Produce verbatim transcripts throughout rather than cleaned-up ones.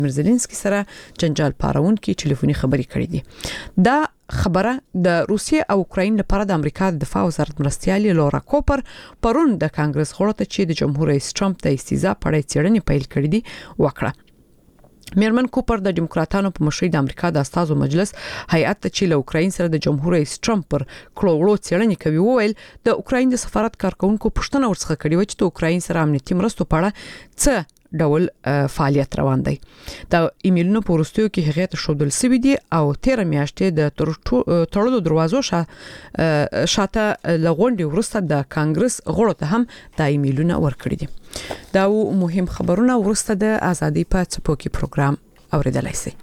زيلنسکي سره جنجال پارونکي ټلیفوني خبري کړې دي. دا خبره د روسیې او اوکراین لپاره د امریکا د دفاع وزارت مرستيالي لورا کوپر پرون د کانګرس غړو ته چې د جمهور رئیس ټرمپ د استیزا په اړه څېړنې پیل کړې دي وکړه. میرمن کوپر د ډیموکراتانو په مشرۍ د امریکا د استازو مجلس هیئت چې له اوکراین سره د جمهور رئیس ټرمپ پر کړوړو څېړنې کوي وویل د اوکراین د سفارت کارکونکو پښتنه ورڅخه کړې و چې د اوکراین سره امنیتي مرستو په اړه څه ډول فعالیت روان دی. دا ایمیلونو په وروستیو کې هغه ته شودل سوي دي او تیر میاشتې د تړلو دروازو شاته لغونډي ورسته د کانګرس غړو ته هم دا ایمیلونه ورکړي دي. دا مهم خبرونه ورسته د ازادي په څپو کې پروګرام اوریدلای شي.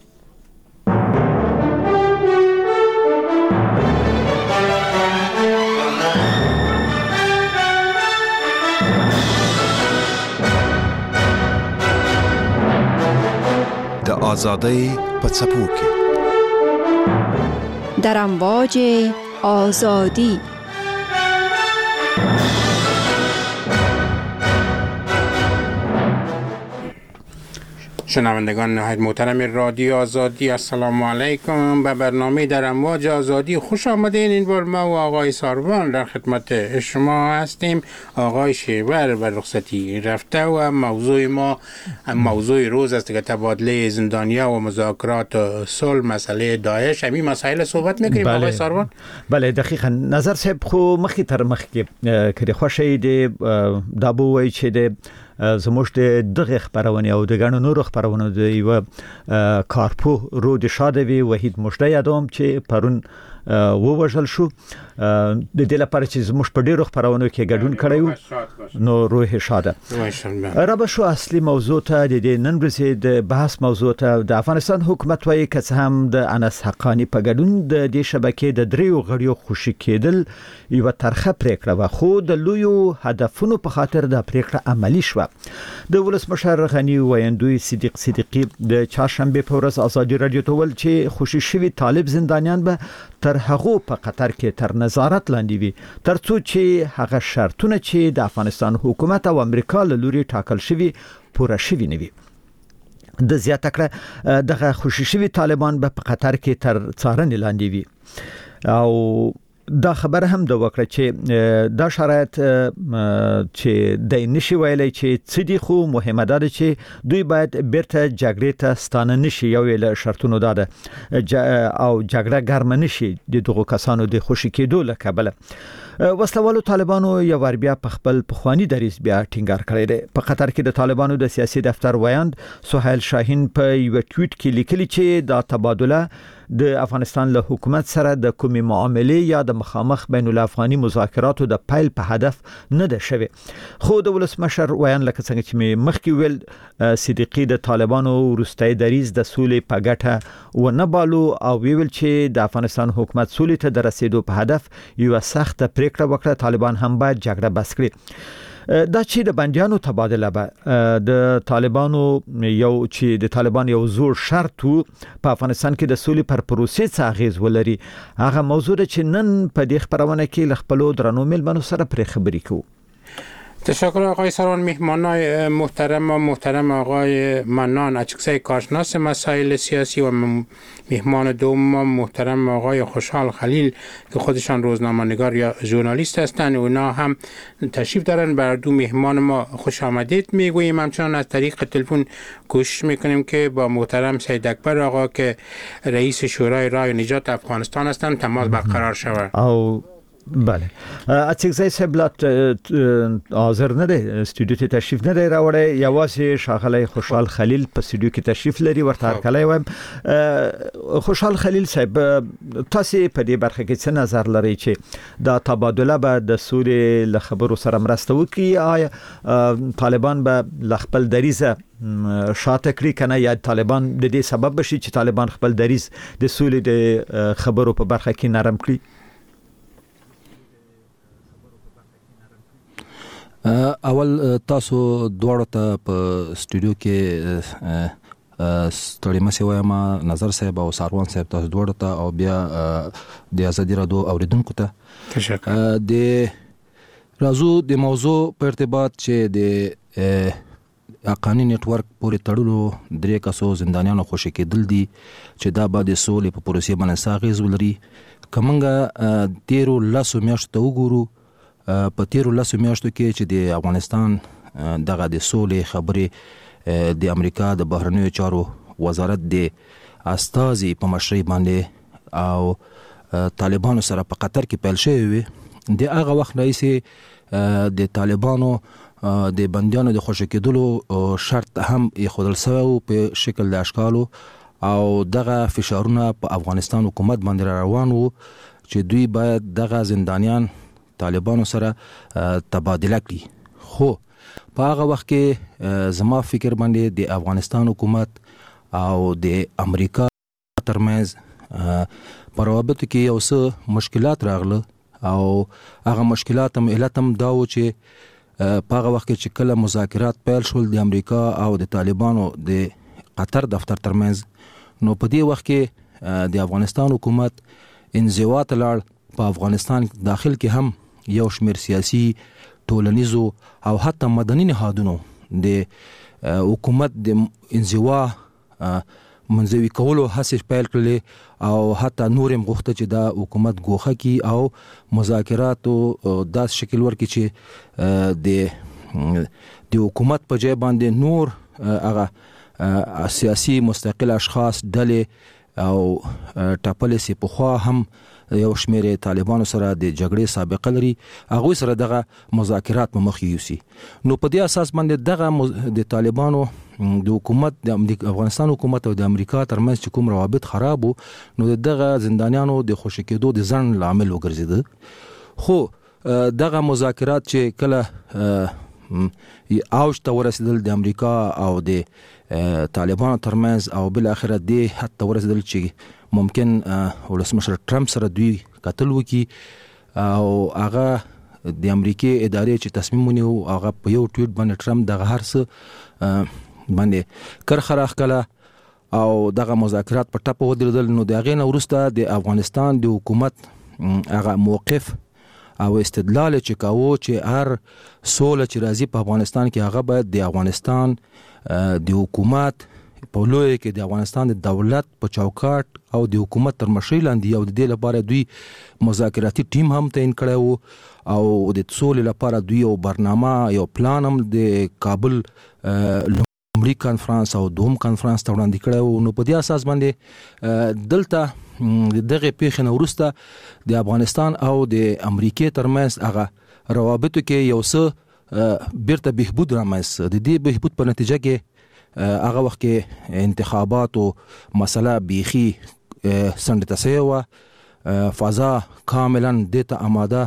د آزادۍ په څپو کې در امواج آزادی. شنوندگان نهایت محترم رادیو آزادی، السلام علیکم. به برنامه در امواج آزادی خوش آمدین. این بار ما و آقای ساروان در خدمت شما هستیم. آقای شیور به رخصتی رفته و موضوع ما موضوع روز است که تبادله زندانیا و مذاکرات صلح، مسئله داعش، همین مسائل صحبت میکنیم. آقای ساروان بله دقیقاً. نظر صاحب خو مخی تر مخ کې کړي خوشی دی دابو وای چې د زموږ د دغه خبرونه او د غنو نور خبرونه د یو کارپو رو د شادوي وحید مشته یادوم چې پرون ووجل شو. د دې لپاره چې زموږ په ډیرو خبرونو کې ګډون کړیو نو روح شاده. را به شو اصلي موضوع ته د نن ورځې د بحث موضوع ته د افغانستان حکومت وايي که څه هم د انس حقانی په ګډون د دې شبکې د دریو غړیو خوشي کېدل یو طرحه پریکړه و، خو د لویو هدفونو په خاطر د پریکړه عملی شو. د ولسمشر غنی ویندوی صدیق صدیقی د چهارشنبه په ورځ ازادي رادیو ته ول چې خوشي شوی طالب زندانیان به تر هغه په قطر کې تر نظارت لاندې وي ترڅو چې هغه شرطونه چې د افغانستان حکومت او امریکا له لوري ټاکل شوی پوره شوی نه وي. د زیاته کړه دغه خوشي شوی طالبان به په قطر کې تر څارنې لاندې وي او دا خبر هم د وکړه چې دا شرایط چې د نشي ویلای چې څه دي، خو مهمه ده چې دوی باید بیرته جګړې ته ستانه نشي. یو ویل شرطونه ده او جګړه ګرم نشي د دغه کسانو د خوشي کېدو له کبله. وسلوالو طالبانو یو ور بیا په خپل پخوانی دریځ بیا ټینګار کړی دی. په قطر کې د طالبانو د سیاسي دفتر ویاند سهیل شاهین په یو ټویټ کې لیکلی چې دا تبادله د افغانستان له حکومت سره د کومې معاملې یا د مخامخ بین الافغاني مذاکراتو د پیل په هدف نه ده شوی. خو د ولسمشر ویان لکه څنګه چې مخکې ویل صدیقی د طالبانو وروستۍ دریځ د سولې په ګټه و نه بالو او ویل چې د افغانستان حکومت سولې ته د رسیدو په هدف یو سخت پریکړه وکړه. طالبان هم باید جګړه بس کړي. دا چې د بنديانو تبادله به د طالبانو یو چې د طالبان یو زور شرط په افغانستان کې د سولې پر پروسې څه اغیز ولري، هغه موضوع چې نن په دې خبرونه کې ل خپل درنو ملمنو سره پر خبرې کوو. تشکر آقای ساروان. مهمانای محترم و محترم آقای منان اچکزی کارشناس مسائل سیاسی و مهمان دوم محترم آقای خوشحال خلیل که خودشان روزنامه‌نگار یا ژورنالیست هستند. اونا هم تشریف دارن. بر دو مهمان ما خوش آمدید میگوییم. همچنان از طریق تلفن کوشش میکنیم که با محترم سید اکبر آقا که رئیس شورای رای و نجات افغانستان هستند تماس برقرار شود. او بله اڅکزای سبلات حاضر نه دی، استودیو ته تشریف نه دی راوړی. یوازې شاغلی خوشحال خلیل په استودیو کې تشریف لري. ورته هرکلی وایم. خوشحال خلیل صاحب تاسو په دې برخه کې څه نظر لرئ چې دا تبادله به د سولې له خبرو سره مرسته وکړي؟ آیا طالبان به ل خپل دریزه شاته کړی کنه یا طالبان د دې سبب بشي چې طالبان خپل دریز د سولې د خبرو په برخه کې نرم کړي؟ اول تاسو دواړو ته په استودیو کې ستړي مشه وایم، نظر صاحب او ساروان صاحب تاسو دواړو ته او بیا د ازادي رادیو اوریدونکو ته تشکر. د راځو د موضوع په ارتباط چې د اقانی نتورک پورې تړلو درې کسو زندانیانو خوشی کېدل دي چې دا به د سولې په پروسې باندې ساغیز ولري. کومنګ تیرو لاسو میاشتو ته وګورو په تیرو لاسو میاشتو کې چې د افغانستان دغه د سولې خبرې د امریکا د بهرنیو چارو وزارت د استازي په مشرۍ باندې او طالبانو سره په قطر کې پیل شوی وي. د هغه وخت راځي د طالبانو د بندیانو د خوشی کېدلو شرط هم یې شوی په شکل د اشکالو او دغه فشارونه په افغانستان حکومت باندې روان وو چې دوی باید دغه زندانیان طالبانو سره تبادله کړي. خو په هغه وخت کې زما فکر باندې د افغانستان حکومت او د امریکا ترمنځ په روابطو کې یو څه مشکلات راغله او هغه مشکلات هم علت هم دا و چې په هغه وخت کې چې کله مذاکرات پیل شول د امریکا او د طالبانو د قطر دفتر ترمنځ، نو په دې وخت کې د افغانستان حکومت انزوا ته لاړ. په افغانستان داخل کې هم یو شمیر سیاسي، ټولنیزو او حتی مدني نهادونو د حکومت د انزوا منځوي کولو هڅې پیل کړلې او حتی نور هم غوښته چې دا حکومت ګوښه کی او مذاکراتو داس شکل ورکړي چې د د حکومت په ځای باندې نور هغه سیاسي مستقل اشخاص ډلې او ټاپلې سي په خوا هم یو شمیر طالبانو سره د جګړې سابقه لري، هغه سره دغه مذاکرات په مخ یوسي. نو په دې اساس باندې دغه د طالبانو د حکومت د افغانستان حکومت او د امریکا ترمنځ چې کوم روابط خراب وو، نو دغه زندانیانو د خوشی کېدو د ځن عامل وګرځیده. خو دغه مذاکرات چې کله اوج ته ورسېدل د امریکا او د طالبانو ترمنځ او بل اخر د حتی ورسېدل چې ممکن ولسمشر ټرمپ سره دوی قتل وکي او هغه د امریکای ادارې چې تصمیم ونیو هغه په یو ټویټ باندې ټرمپ دغه هرڅ باندې کرخراخ کړه او دغه مذاکرات په ټاپه ودرېدل. نو د هغې نه وروسته د افغانستان د حکومت هغه موقف او استدلال چې کاوه چې هر سوله چې راځي په افغانستان کې هغه باید د افغانستان د حکومت په لوی کې د افغانستان د دولت په چوکاټ او د حکومت تر مشرۍ لاندې او د دې لپاره دوی مذاکراتي ټیم هم تعین کړی وو او د سولې لپاره دوی یو برنامه یو پلان هم د کابل لومړي کانفرنس او دوم کانفرنس ته وړاندې کړی وو. نو په دې اساس باندې دلته دغه پیښې نه وروسته د افغانستان او د امریکای ترمنځ هغه روابطو کې یو څه بیرته بهبود رامنځته. د دې بهبود په نتیجه کې هغه وخت کې انتخاباتو مسله بیخي سند تسویه فضا کاملا دیتا آماده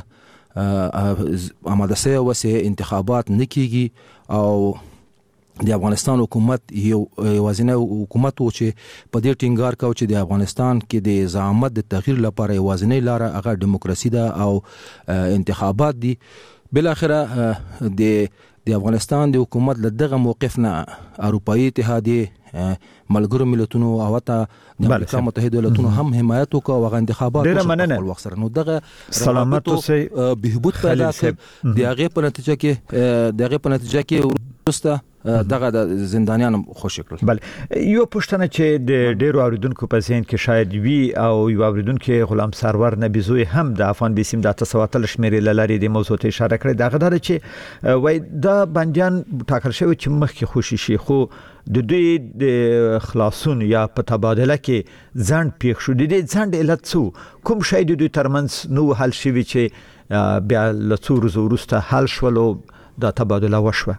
آماده سوی وسه انتخابات نکیږي او د افغانستان حکومت یو وازنه حکومت و چې په دې ټینګار کاوه چې د افغانستان کې د زعامت د تغییر لپاره وازنه لاره هغه دیموکراسي ده او انتخابات دي. بل اخره د د افغانستان د حکومت له دغه موقف نه اروپאי اتحادیه ملګرو ملتونو او حتی د امریکا متحده ایالاتونو هم حمایت وکړ او انتخابات په وخت سره نو دغه سلامت اوسئ بهبود پیدا کړ. د هغه په نتیجه کې د هغه په نتیجه کې وروسته دغه د زندانیان خوشی کړل. بل یو پښتنه چې د ډیرو اوریدونکو په ذهن کې شاید وی او یو اوریدونکو غلام سرور نبیزوی هم د افغان بیسیم د تسواتل شمیرې لاري د موضوع ته اشاره کړې. دغه در چې وای د بنديان ټاکل شوی چې مخکې خوشی شي خو د دوی د خلاصون یا په تبادله کې ځند پیښ شو. د دې ځند علت څه کوم شی د دوی ترمنځ نو حل شوی چې بیا له څو ورځې وروسته حل شول او د تبادله وشوه؟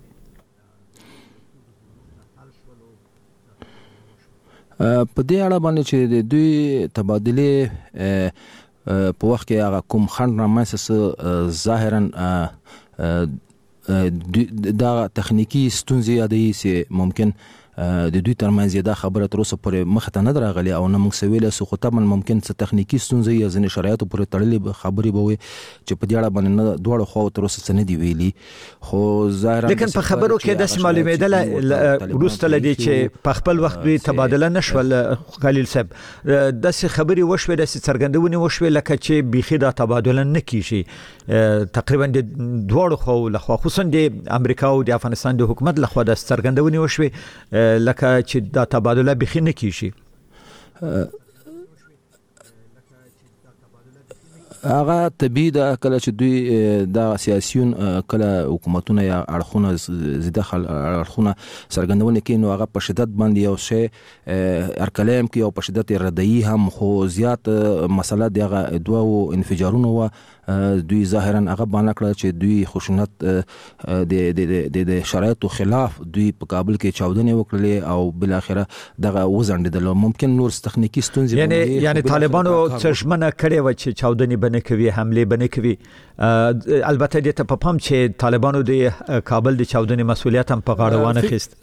په دې اړه باندې چې د دوی تبادله په وخت کې هغه کوم خند رامنځته ظاهرا دا تخنیکی ستونزې یادې چې ممکن د دوی ترمنځ دا خبره تر اوسه پورې مخ ته نه درغلي او نه موږ سویل سو خو طبعا ممکن څه تخنیکی ستونزې یا ځینې شرایطو پورې تړلې خبرې به وي چې په دې اړه باندې دوړو خو تر اوسه څه نه دی ویلي خو ظاهرا لیکن په خبرو کې د معلومېدل وروسته لدی چې په خپل وخت دوی تبادله نشول خلیل صاحب د څه خبري وشوي د څه څرګندونې وشوي لکه چې بيخي دا تبادله نه کیږي تقریبا د دوړو خو لخوا خصوصا د امریکا او د افغانستان د حکومت لخوا د څرګندونې وشوي لکه چې دا تبادله بيخي نه کیږي هغه طبيعي د کله چې دوی د سیاسيون کله حکومتونه یا اړخونه زیاده خل اړخونه څرګندونه کوي نو هغه په شدت باندې یو شی ارکلم کې او په شدت ردایي هم خو زیات مسله دغه دوه انفجارونه و دوی ظاهرا هغه باندې کړ چې دوی خشونت د د د شرایطو خلاف دوی په کابل کې چاودنې وکړلې او بل اخره دغه وزندل ممکن نور تخنیکی ستونزې یعنی یعنی طالبانو څرشمنه کړې و چې چاودنې بنه کوي حمله بنه کوي البته د ته په پام چې طالبانو د کابل د چاودنې مسولیت هم په غاړه وانه خست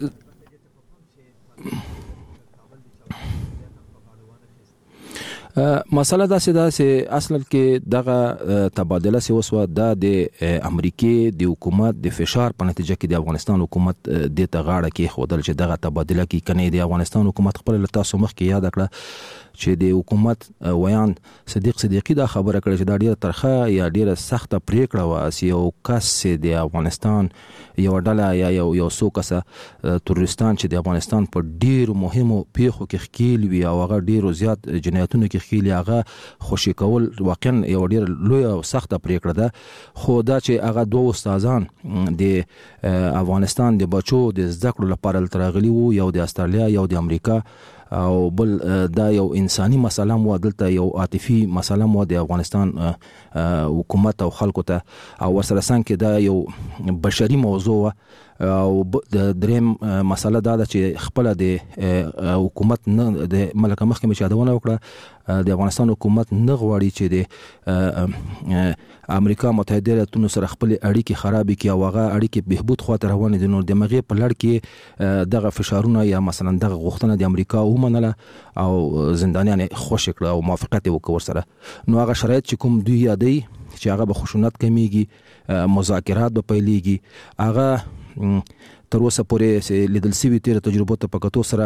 مسله دا سه دا سه اصل کې دغه تبادله سه وسو د امریکای د حکومت د فشار په نتیجه کې د افغانستان حکومت د تغاړه کې خودل چې دغه تبادله کې کني د افغانستان حکومت خپل تاسو مخ کې یاد کړه چې د حکومت ویان صدیق صدیقی دا خبره کړې چې دا ډیره ترخه یا ډیره سخته پریکړه و چې یو کس د افغانستان یو ډله یا یو یو څو کسه تروریستان چې د افغانستان په ډیرو مهمو پیښو کې ښکیل وي او هغه ډیرو زیات جنایتونو کې ښکیل هغه خوشی کول واقعا یو ډیر لوی او سخته پریکړه ده خو دا چې هغه دوه استادان د افغانستان د بچو د زده کړو لپاره ترغلي وو یو د استرالیا یو د امریکا او بل دا یو انساني مسله مو دلته یو عاطفي مسله مو د افغانستان حکومت او خلکو ته او ورسره څنګه دا یو بشري موضوع او د دریم مسله دا چې خپل د حکومت نه د ملک محکمه چادونه وکړه د افغانستان حکومت نه غواړي چې د امریکا متحده ایالاتونو سره خپل اړیکې خراب کړي او هغه اړیکې بهبود خاطر روان دي نو د مغې په لړ کې دغه فشارونه یا مثلا دغه غوښتنه د امریکا ومنله او زندانیان خوشی کړه او موافقت وکړ سره نو هغه شرایط چې کوم دوی یادي چې هغه به خشونت کمیږي مذاکرات به پیلېږي هغه تر اوسه پورې لیدل سوي تیر تجربه ته پکاتو سره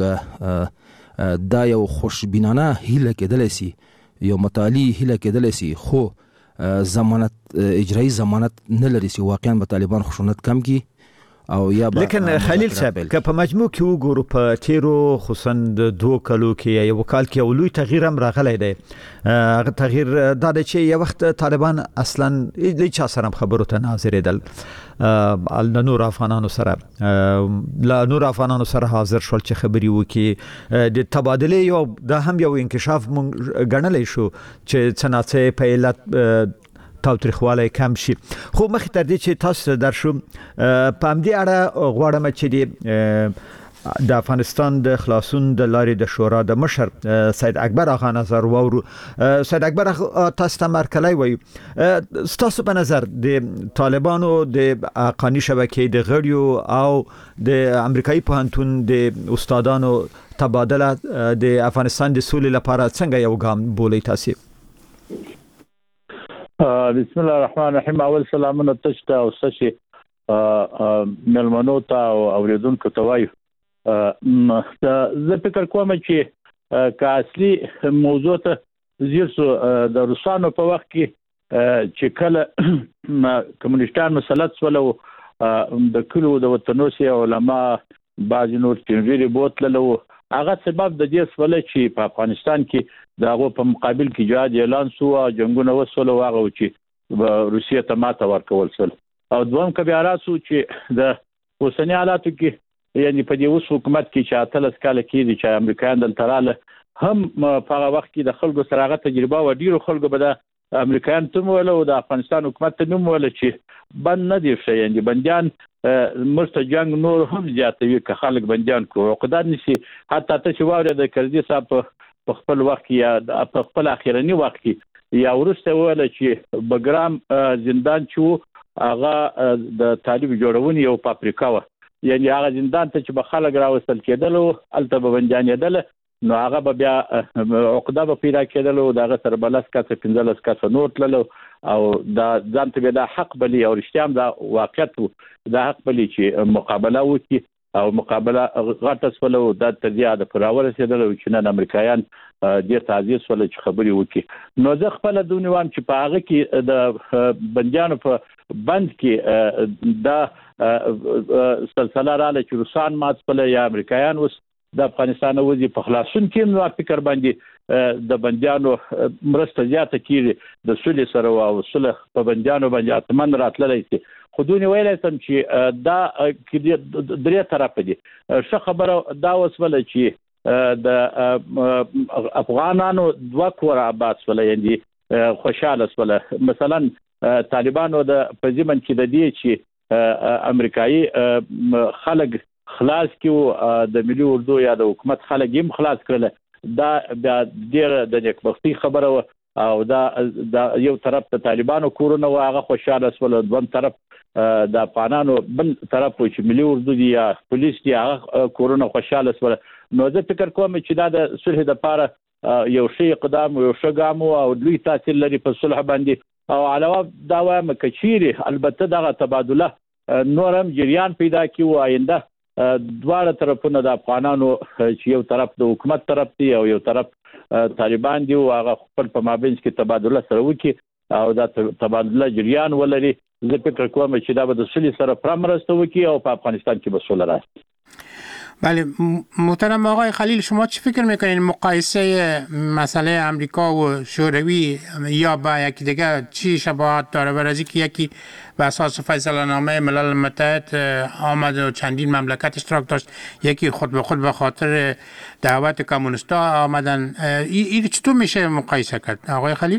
مونږ دا یو خوشبینانه هیله کېدل سي یو متعالی هیله کېدل سي خو ضمانت اجرایی ضمانت نه لري چې واقعا به طالبان خشونت کم کی او یا لیکن خلیل صاحب که په مجموع کې وګورو په تیرو خصوصا د دوه کلو کې یو کال کې اولوی تغییر هم راغلی دی هغه تغییر دا دی چې یو وخت طالبان اصلا هیڅ سره خبرو ته ناظرېدل د نور افغانانو سره لا نور افغانانو سره حاضر شول چې خبري وکي د تبادله یو دا هم یو انکشاف مونږ غنلې شو چې څنګه په علت تاوتریخواله کم شي خو مخ تر دې چې تاسو در شو په همدې اړه غواړم چې د د افغانستان د خلاصون د لارې د شورا د مشر سید اکبر اغا نظر وورو سید اکبر تاسو ته مرکلای وي تاسو په نظر د طالبانو د حقانی شبکې د غړیو او د امریکایي پوهنتون د استادانو تبادله د افغانستان د سولې لپاره څنګه یو ګام بولي تاسو بسم الله الرحمن الرحیم اول سلامونه تشته او سشي ملمنو ته او اوریدونکو ته وایو زه فکر کوم چې که اصلي موضوع ته زیر سو د روسانو په وخت کې چې کله کمونیستان مسلط ولو د کلو د وطنوسي علما بعض نور چنجيري بوتللو هغه سبب د دې سوال چې په افغانستان کې داغه په مقابل کې جهاد اعلان شو جنگونه وسول واغه چې روسیه ته ماته ورکول شول او دوم کبیارات شو چې د اوسنی حالاتو کې یعنی په دې اوس حکومت کې چې اتلس کال کې چې امریکایان دل تراله هم په هغه وخت کې د خلکو سره هغه تجربه و ډیرو خلکو به د امریکایان ته ولا او د افغانستان حکومت ته نوم ولا چې بند نه دی شي یعنی بنديان مرته جنگ نور هم زیاتوي که خلک بنديان کو عقدان نشي حتی ته چې واره د کړدي صاحب په خپل وخت یا په خپل اخیرنی وخت کې یا ورسته ولا چې بګرام زندان چې هغه د طالب جوړونې او پاپریکا و یعنی هغه زندان ته چې به خلک راوستل کېدل او الته به بندیانېدل نو هغه به بیا عقده به پیدا کېدل او دغه سره بلس کسه پنځلس کسه نور تلل او دا ځان ته به د حق بلی او رښتیا هم دا واقعیت د حق بلی چې مقابله وکړي او مقابله غټه سول او د تدیا د پراور رسیدل او چې نن امریکایان ډیر تعزیز ول چې خبري وکړي نو زه خپل دونیوان چې په هغه کې د بندیانو په بند کې دا سلسله رااله چې روسان مات سول یا امریکایان وس د افغانستان وځي په خلاصون کې نو فکر باندې د بندیانو مرسته زیاته کیږي د سولې سره او صلح په بندیانو باندې اتمن راتللی شي خودونی ویلای سم چې دا کې درې طرف دي ښه خبره دا وسوله چې د افغانانو دوه کور آباد سول یعنی خوشاله سول مثلا طالبانو د پزیمن کې د دې چې امریکایي خلک خلاص کیو د ملي اردو یا د حکومت خلک هم خلاص کړل دا ډیر د نیکبختي خبره او دا د یو طرف ته طالبانو کورونه واغه خوشاله سول دوم طرف د افغانانو بل طرف چې ملي اردو دی یا پولیس دی هغه کورونه خوشاله سول نو زه فکر کوم چې دا د صلح لپاره یو شی اقدام یو شګام او لوی تاثیر لري په صلح باندې او علاوه دا وایم کچيري البته دغه تبادله نورم جریان پیدا کیو آینده دواړه طرفونه د افغانانو چې یو طرف د حکومت طرف دی او یو طرف طالبان دی او هغه خپل په مابینځ کې تبادله سره وکړي او دا تبادله جریان ولري زه فکر کوم چې دا به د سولې سره پرمرسته وکړي او په افغانستان کې به سوله راشي بله محترم آقای خلیل شما چی فکر میکنین مقایسه مسئله امریکا و شوروی یا با یکی دیگه چی شباهت داره برای که یکی به اساس فیصله نامه ملل متحد آمد و چندین مملکت اشتراک داشت یکی خود به خود به خاطر دعوت کمونیستا آمدن این چطور میشه مقایسه کرد آقای خلیل؟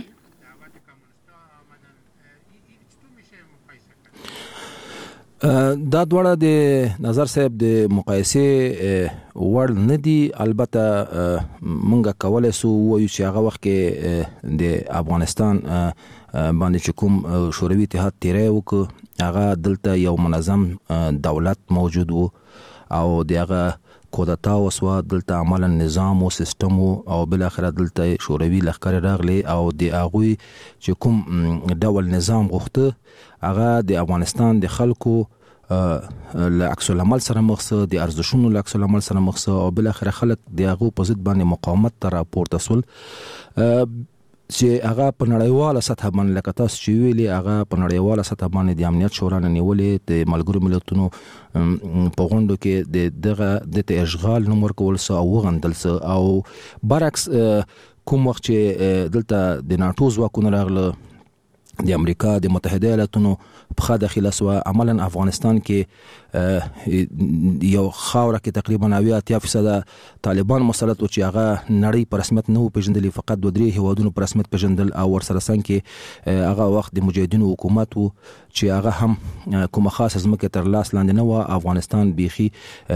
دا دواړه د نظر صاحب د مقایسه وړ نه دي البته مونږه کولای سو وایو چې هغه وخت کې د افغانستان باندې چې کوم شوروي اتحاد تیری وکړ هغه دلته یو منظم دولت موجود وو او دغه کودتا وسوه دلته عملا نظام او سیستم او بل اخر دلته شوروي لخر راغلي او د هغه چې کوم ډول نظام غوښته هغه د افغانستان د خلکو له عکس العمل سره مخسه د ارزښتونو له عکس العمل سره مخسه او بل اخر خلک د هغه په ضد باندې مقاومت تر راپورته سول چې هغه په نړیواله سطح باندې لکه تاسو چې ویلي هغه په نړیواله سطح باندې د امنیت شورا نه نیولې د ملګرو ملتونو په غونډو کې د دغه د اشغال نمبر کول سو او غندل سو او برعکس کوم وخت چې دلته د ناتو ځواکونه راغله د امریکا د متحده ایالاتونو په داخله سو عملا افغانستان کې یو خاوره کې تقریبا اویا اتیا فیصد طالبان مسلط او چې هغه نړۍ په رسمیت نه پیژندل فقط دوه درې هیوادونو په رسمیت پیژندل او ورسره څنګه کې هغه وخت د مجاهدینو حکومت وو چې هغه هم کومه خاصه ځمکه تر لاس لاندې نه و افغانستان بيخي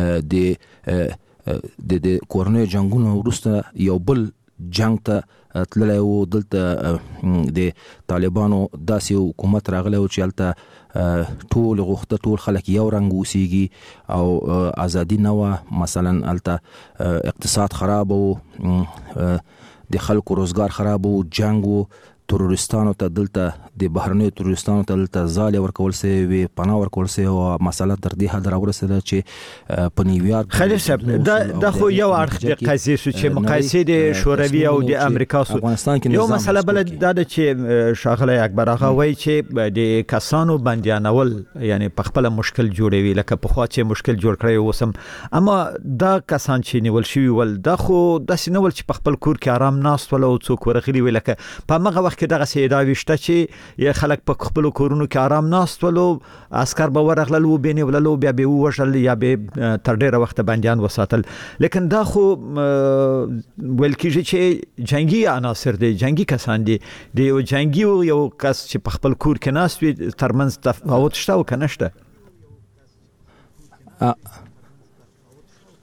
د د کورنۍ جنگونو وروسته یو بل جنگ ته تللی و دلته د طالبانو داسې حکومت راغلی و چې هلته ټول غوښته ټول خلک یو رنګ اوسیږي او ازادي نه وه مثلا هلته اقتصاد خراب و د خلکو روزګار خراب و جنگ و تروریستانو ته دلته د بهرنیو تروریستانو ته دلته ځالې ورکول سوی وي پناه ورکول سوی او مسله تر دې حد راورسېده چې په نیویارک خلیل صاحب دا د خو یو اړخ د قضیې شو چې مقایسې د شوروي او د امریکا سو یو مسله بل دا د چې شاغله اکبر هغه وایي چې د کسانو بندیانول یعنی په خپل مشکل جوړوي لکه په خوا چې مشکل جوړ کړی وسم اما دا کسان چې نیول شوی ول دا خو د سینول چې په خپل کور کې آرام ناست ول او څوک ورغلي وي لکه په مغه وخت کې دغه سیدا وشته چې یا خلک په خپل کورونو کې آرام ناست ول او عسكر به ورغلل و بینه وللو بیا به وشل یا به تر ډیره وخت بندیان وساتل لیکن دا خو ول کېږي چې جنگي عناصر دي جنگي کسان دي د یو جنگي یو کس چې په خپل کور کې ناست وي ترمنځ تفاوت شته او کنه شته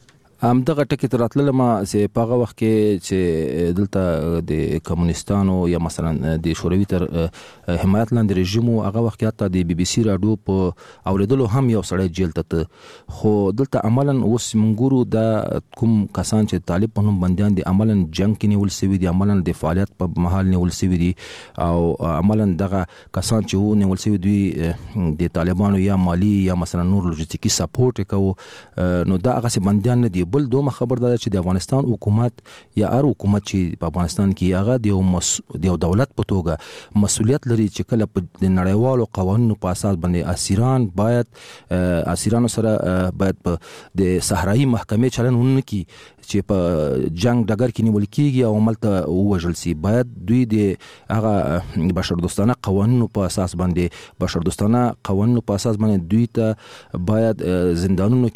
هم دغه ټکی تر راتلل ما چې په هغه وخت کې چې دلته د کمونستانو یا مثلا د شوروي تر حمایت لاندې رژیم او هغه وخت کې د بي بي سي رادیو په اوریدلو هم یو سړی جیل ته خو دلته عملاً اوس منګورو د کوم کسان چې طالب په نوم بنديان دي عملاً جنگ کې نیول سوي دي عملاً د فعالیت په محل نیول سوي دي او عملاً دغه کسان چې و نیول سوي دي د طالبانو یا مالی یا مثلا نور لوجستیکي سپورټ کوي نو دا هغه بنديان نه دي بل دوه خبر ده چې د افغانستان حکومت یا هر حکومت چې په افغانستان کې هغه د یو مس... د دولت په توګه مسؤلیت لري چې کله په نړیوالو قوانینو په اساس باندې اسیران باید اسیرانو سره باید په د صحرایي محکمې چلن ونکي چې په جنگ ډګر کې نیول کیږي او عملته وژل سي باید دوی د هغه بشردوستانه قوانینو په اساس باندې بشردوستانه قوانینو په اساس باندې دوی ته باید زندانونو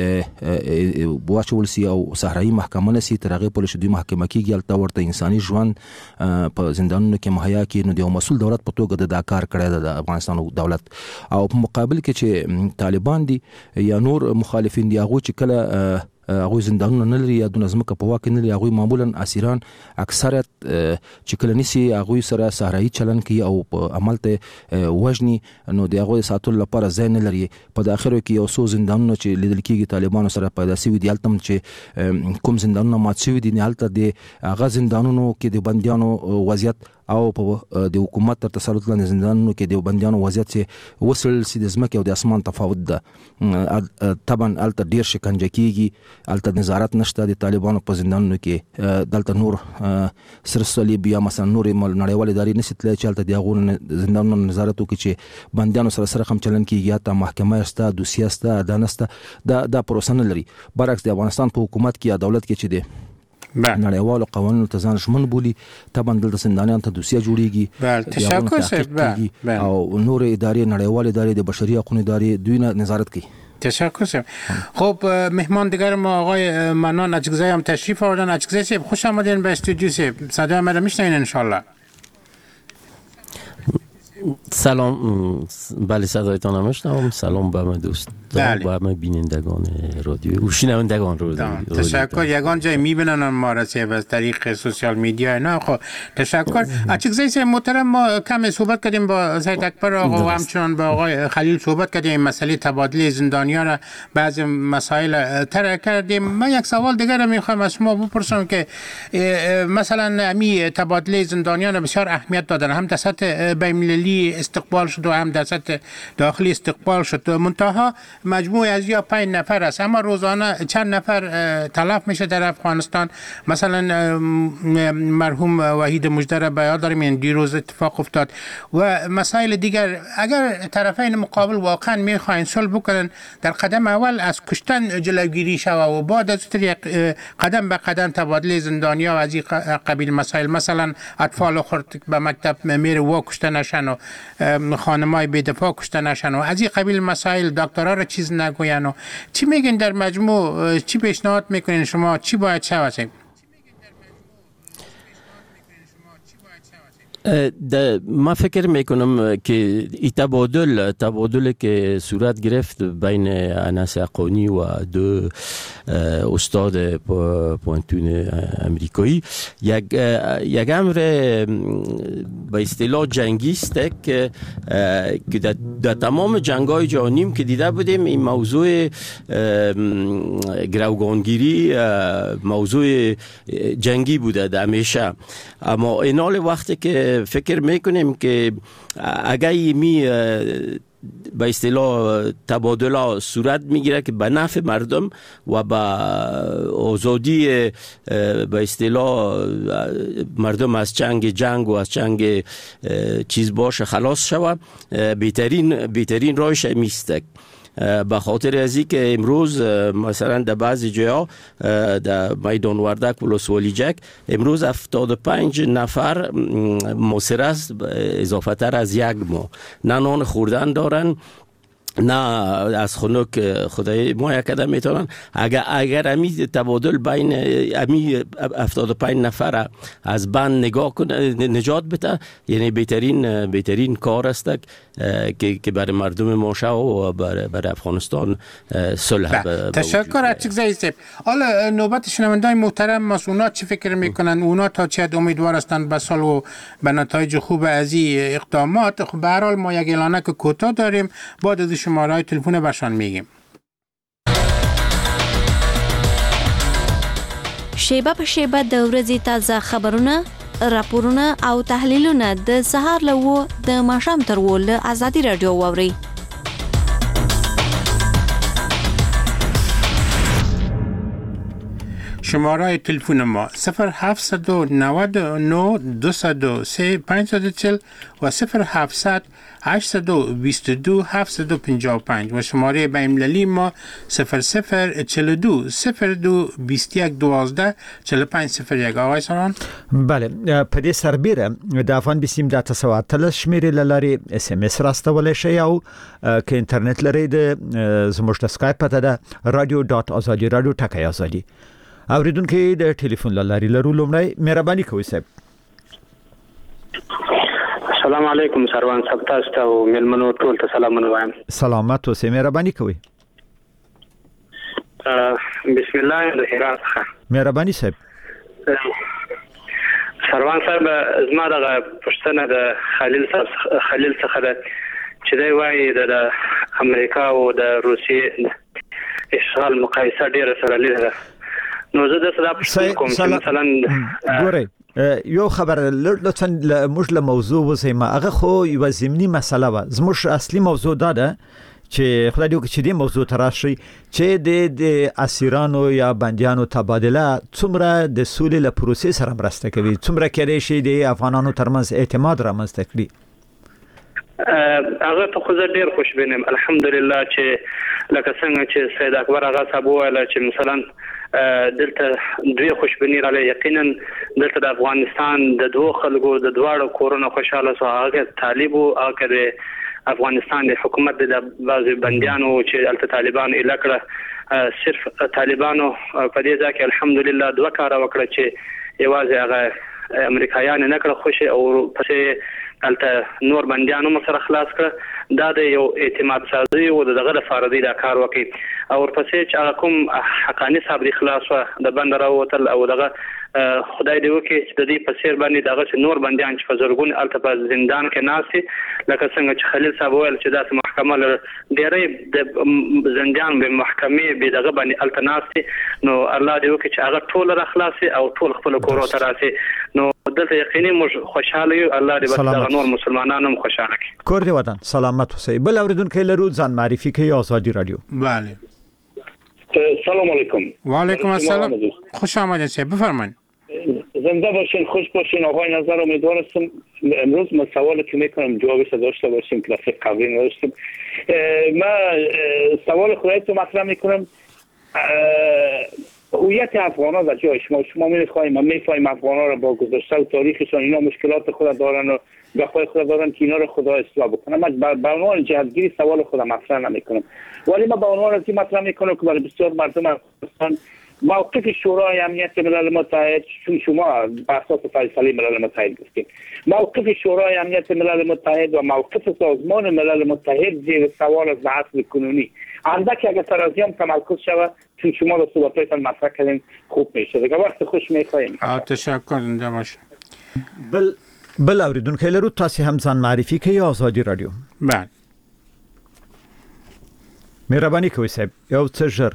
کې واچول سي او صحرایي محکمه نسي تر هغه پورې دوی محکمه کیږي البته ورته انساني ژوند په زندانونو کې مهیا کې نو د مسؤل دولت په توګه د کار کړی د افغانستان دولت او په مقابل کې چې طالبان دي یا نور مخالفین دي هغه چې کله هغه زندانونه نه لري یا د نظمکه په واکه نه لري هغه معمولا اسیران اکثریت چې کله نسی هغه سره صحرایي چلن کوي او په عمل ته وژني نو د هغه ساتل لپاره ځای نه لري په اخر کې یو څو زندانونه چې لیدل کېږي طالبانو سره پیدا شوي دي التم چې کوم زندانونه مات شوي دي نه الته د هغه زندانونو کې د بنديانو وضعیت او په د حکومت تر تسلط لاندې زندانونو کې د بنديانو وضعیت چې وصل سي د زمکه او د اسمان تفاوت ده طبعا الته ډیر شکنجه کیږي الته نظارت نشته د طالبانو په زندانونو کې دلته نور سر صلیب یا مثلا نور نړیوال ادارې نشته چې الته د هغه زندانونو نظارت وکړي چې بنديانو سره سره هم چلن کیږي یا ته محکمه استه دوسیه استه دانسته دا دا پروسه نه لري برعکس د افغانستان په حکومت کې یا دولت کې چې دی نړیوالو قوانینو ته ځان شمن بولی طبعا دلته زندانیان ته دوسیه جوړیږي بله تشکر صاحب او نور ادارې نړیوال ادارې د بشري حقوقو ادارې دوی نظارت کوي تشکر صاحب خب مهمان دیگر ما آقای منان اچکزی هم تشریف آوردن اچکزی صاحب خوش آمدین به استودیو صاحب صدای ما را میشنوین ان شاء الله سلام بله صدایتان هم میشنوم سلام به همه دوستان و همه بینندگان رادیو و شنوندگان رادیو تشکر یگان جای میبینن ما را از طریق سوشال میدیا نه خب تشکر اچکزی صاحب محترم ما کم صحبت کردیم با سید اکبر آقا و همچنان با آقای خلیل صحبت کردیم مسئله تبادله زندانیان را بعضی مسائل طرح کردیم من یک سوال دیگر میخوام از شما بپرسم که مثلا امی تبادله زندانیان بسیار اهمیت دادن هم در سطح بین‌المللی استقبال شد و هم در سطح داخلی استقبال شد منتها مجموع از یا پنج نفر است اما روزانه چند نفر تلف میشه در افغانستان مثلا مرحوم وحید مجده را به یاد داریم این دیروز اتفاق افتاد و مسائل دیگر اگر طرفین مقابل واقعا میخواین صلح بکنن در قدم اول از کشتن جلوگیری شود و بعد از قدم به قدم تبادله زندانیا و از این قبیل مسائل مثلا اطفال خرد به مکتب میره و کشته نشن و خانمای بی‌دفاع کشته نشن و از این قبیل مسائل دکترها را چیز نگوین و چی میگین در مجموع چی پیشنهاد میکنین شما چی باید شود؟ ما فکر میکنم که این تبادل تبادل که صورت گرفت بین انس حقانی و دو استاد پوانتون امریکایی یک یک امر به اصطلاح جنگی است که که در تمام جنگ‌های جهانی که دیده بودیم این موضوع گروگانگیری موضوع جنگی بوده در همیشه اما این حال وقتی که فکر میکنیم که اگر می به اصطلاح تبادل صورت میگیره که به نفع مردم و به آزادی به اصطلاح مردم از چنگ جنگ و از چنگ چیز باشه خلاص شود بهترین بهترین راهش میسته به خاطر از این که امروز مثلا در بعضی جاها در میدان وردک و لسوالیجک امروز هفتاد و پنج نفر مسیر است اضافه تر از یک ماه نه نان خوردن دارن نه از خنک خدای ما کده میتونن اگر اگر امی تبادل بین امی هفتاد و پنج نفر از بند نگاه کنه نجات بده، یعنی بهترین بهترین کار است که که برای مردم ما و برای برای افغانستان صلح. تشکر از چیزایی. حالا نوبت شنوندگان محترم ماست، اونا چه فکر میکنن؟ اونا تا چه حد امیدوار هستند به صلح و به نتایج خوب از این اقدامات؟ خب به هر حال ما یک اعلانه که کوتاه داریم، بعد از شماره تلفن برشان میگیم. شیبه په شیبه د ورځې تازه خبرونه، راپورونه او تحلیلونه د سهار له و د ماښام تر و له ازادي رادیو واورئ. شماره تلفن ما صفر هفت نه نه دو صفر سه پنج صفر چهل و صفر هفت هشت دو دو هفت پنج پنج و شماره بین‌المللی ما صفر صفر چهل و دو صفر دو بیست و یک دوازده چهل و پنج صفر یک. آقای سران بله په دې سربیره د افغان بسیم د تسواتل شمیرې لاري اس ام اس راستولې شي او که انټرنیټ لري د زموږ د سکایپ پته ده رادیو ډاټ ازادي رادیو ټکای ازادي. اوریدونکو د ټلیفون لاري لرو لومړی مهرباني کوئ صاحب. السلام علیکم سروان صاحب، تاسو ته او ملمنو ټول ته سلامونه وایم. سلامات اوسئ، مهرباني کوئ. بسم الله الرحمن الرحیم. مهرباني صاحب. سروان صاحب زما د پښتنه د خلیل صاحب خلیل څخه ده چې دی وایي د امریکا او د روسیې اشغال مقایسه ډیره سره لیدله. نو زه د صدا پښتنه کوم چې مثلا ګورئ یو خبر لطفا موږ له موضوع وزیم. هغه خو یو زمینی مسله و. زموږ اصلي موضوع دا ده چې خدای دې وکړي چې دې موضوع تراشي چې د اسیرانو یا بندیانو تبادله څومره د سولې له پروسې سره مرسته کوي، څومره کېدای شي د افغانانو ترمنځ اعتماد رامنځته کړي. هغه ته خو زه ډیر خوشبینم الحمدلله چې لکه څنګه چې سید اکبر هغه صاحب وویل چې مثلا دلته دوی خوشبینی را لې یقینا دلته د افغانستان د دوه خلکو د دواړو کورونو خوشاله سو، هغه طالب او هغه افغانستان د حکومت د بعضی بندیانو چې الته طالبان الکړه صرف طالبانو په دې ځکه الحمدلله دوه کار وکړه چې یوازې هغه امریکایان نه کړ خوشي او پسې الته نور بندیانو مسره خلاص کړ. دا د یو اعتماد سازي او دغه لپاره دی دا کار وکړي او ورپسې چې کوم حقانی صاحب خلاص د بند راوتل او دغه خدای دې وکړي چې د دې په سیر باندې دغه نور بندیان چې په زرګون الته په زندان کې ناسي لکه څنګه چې خلیل صاحب ویل چې داسې محکمه لر ډېرې د زندان به محکمې به دغه باندې الته ناسي. نو الله دې وکړي چې هغه ټول را خلاصي او ټول خپل کورو ته راسي. نو دلته یقیني موږ خوشاله یو. الله دې بس نور مسلمانانو هم خوشاله کړي. کور دې وطن سلامت اوسئ. بل اوریدونکو لرو ځان معرفي کوي آزادی رادیو. بله سلام علیکم. و علیکم السلام. خوش آمدید شما بفرمایید. زنده باشین، خوش باشین. آقای نظر امیدوار هستم امروز من سوالی که میکنم جوابش داشته باشیم که رفیق قبلی نداشتیم. من سوال خودتو مطرح میکنم هویت افغان ها در جای شما شما میخواهیم من میفهمیم افغان ها را با گذشته و تاریخشان اینا مشکلات خود دارن و بخوای خود دارن که اینا را خدا اصلاح بکنه. من به عنوان جهتگیری سوال خودم مطرح نمیکنم، ولی من به عنوان از مطرح میکنم که برای بسیار مردم افغانستان موقف شورای امنیت ملل متحد، چون شما بر اساس فیصله ملل متحد گفتید، موقف شورای امنیت ملل متحد و موقف سازمان ملل متحد زیر سوال از اصل کنونی اندک اگر ترازیام تمرکز شود، چون شما رو صحبتایتان مطرح کردین خوب میشه. دیگه وقت خوش میخوایم. تشکر زنده باشه. بل بل اوریدونکو لرو تاسو هم ځان معرفي کوي آزادی رادیو. بله مهرباني کوئ صاحب یو څه ژر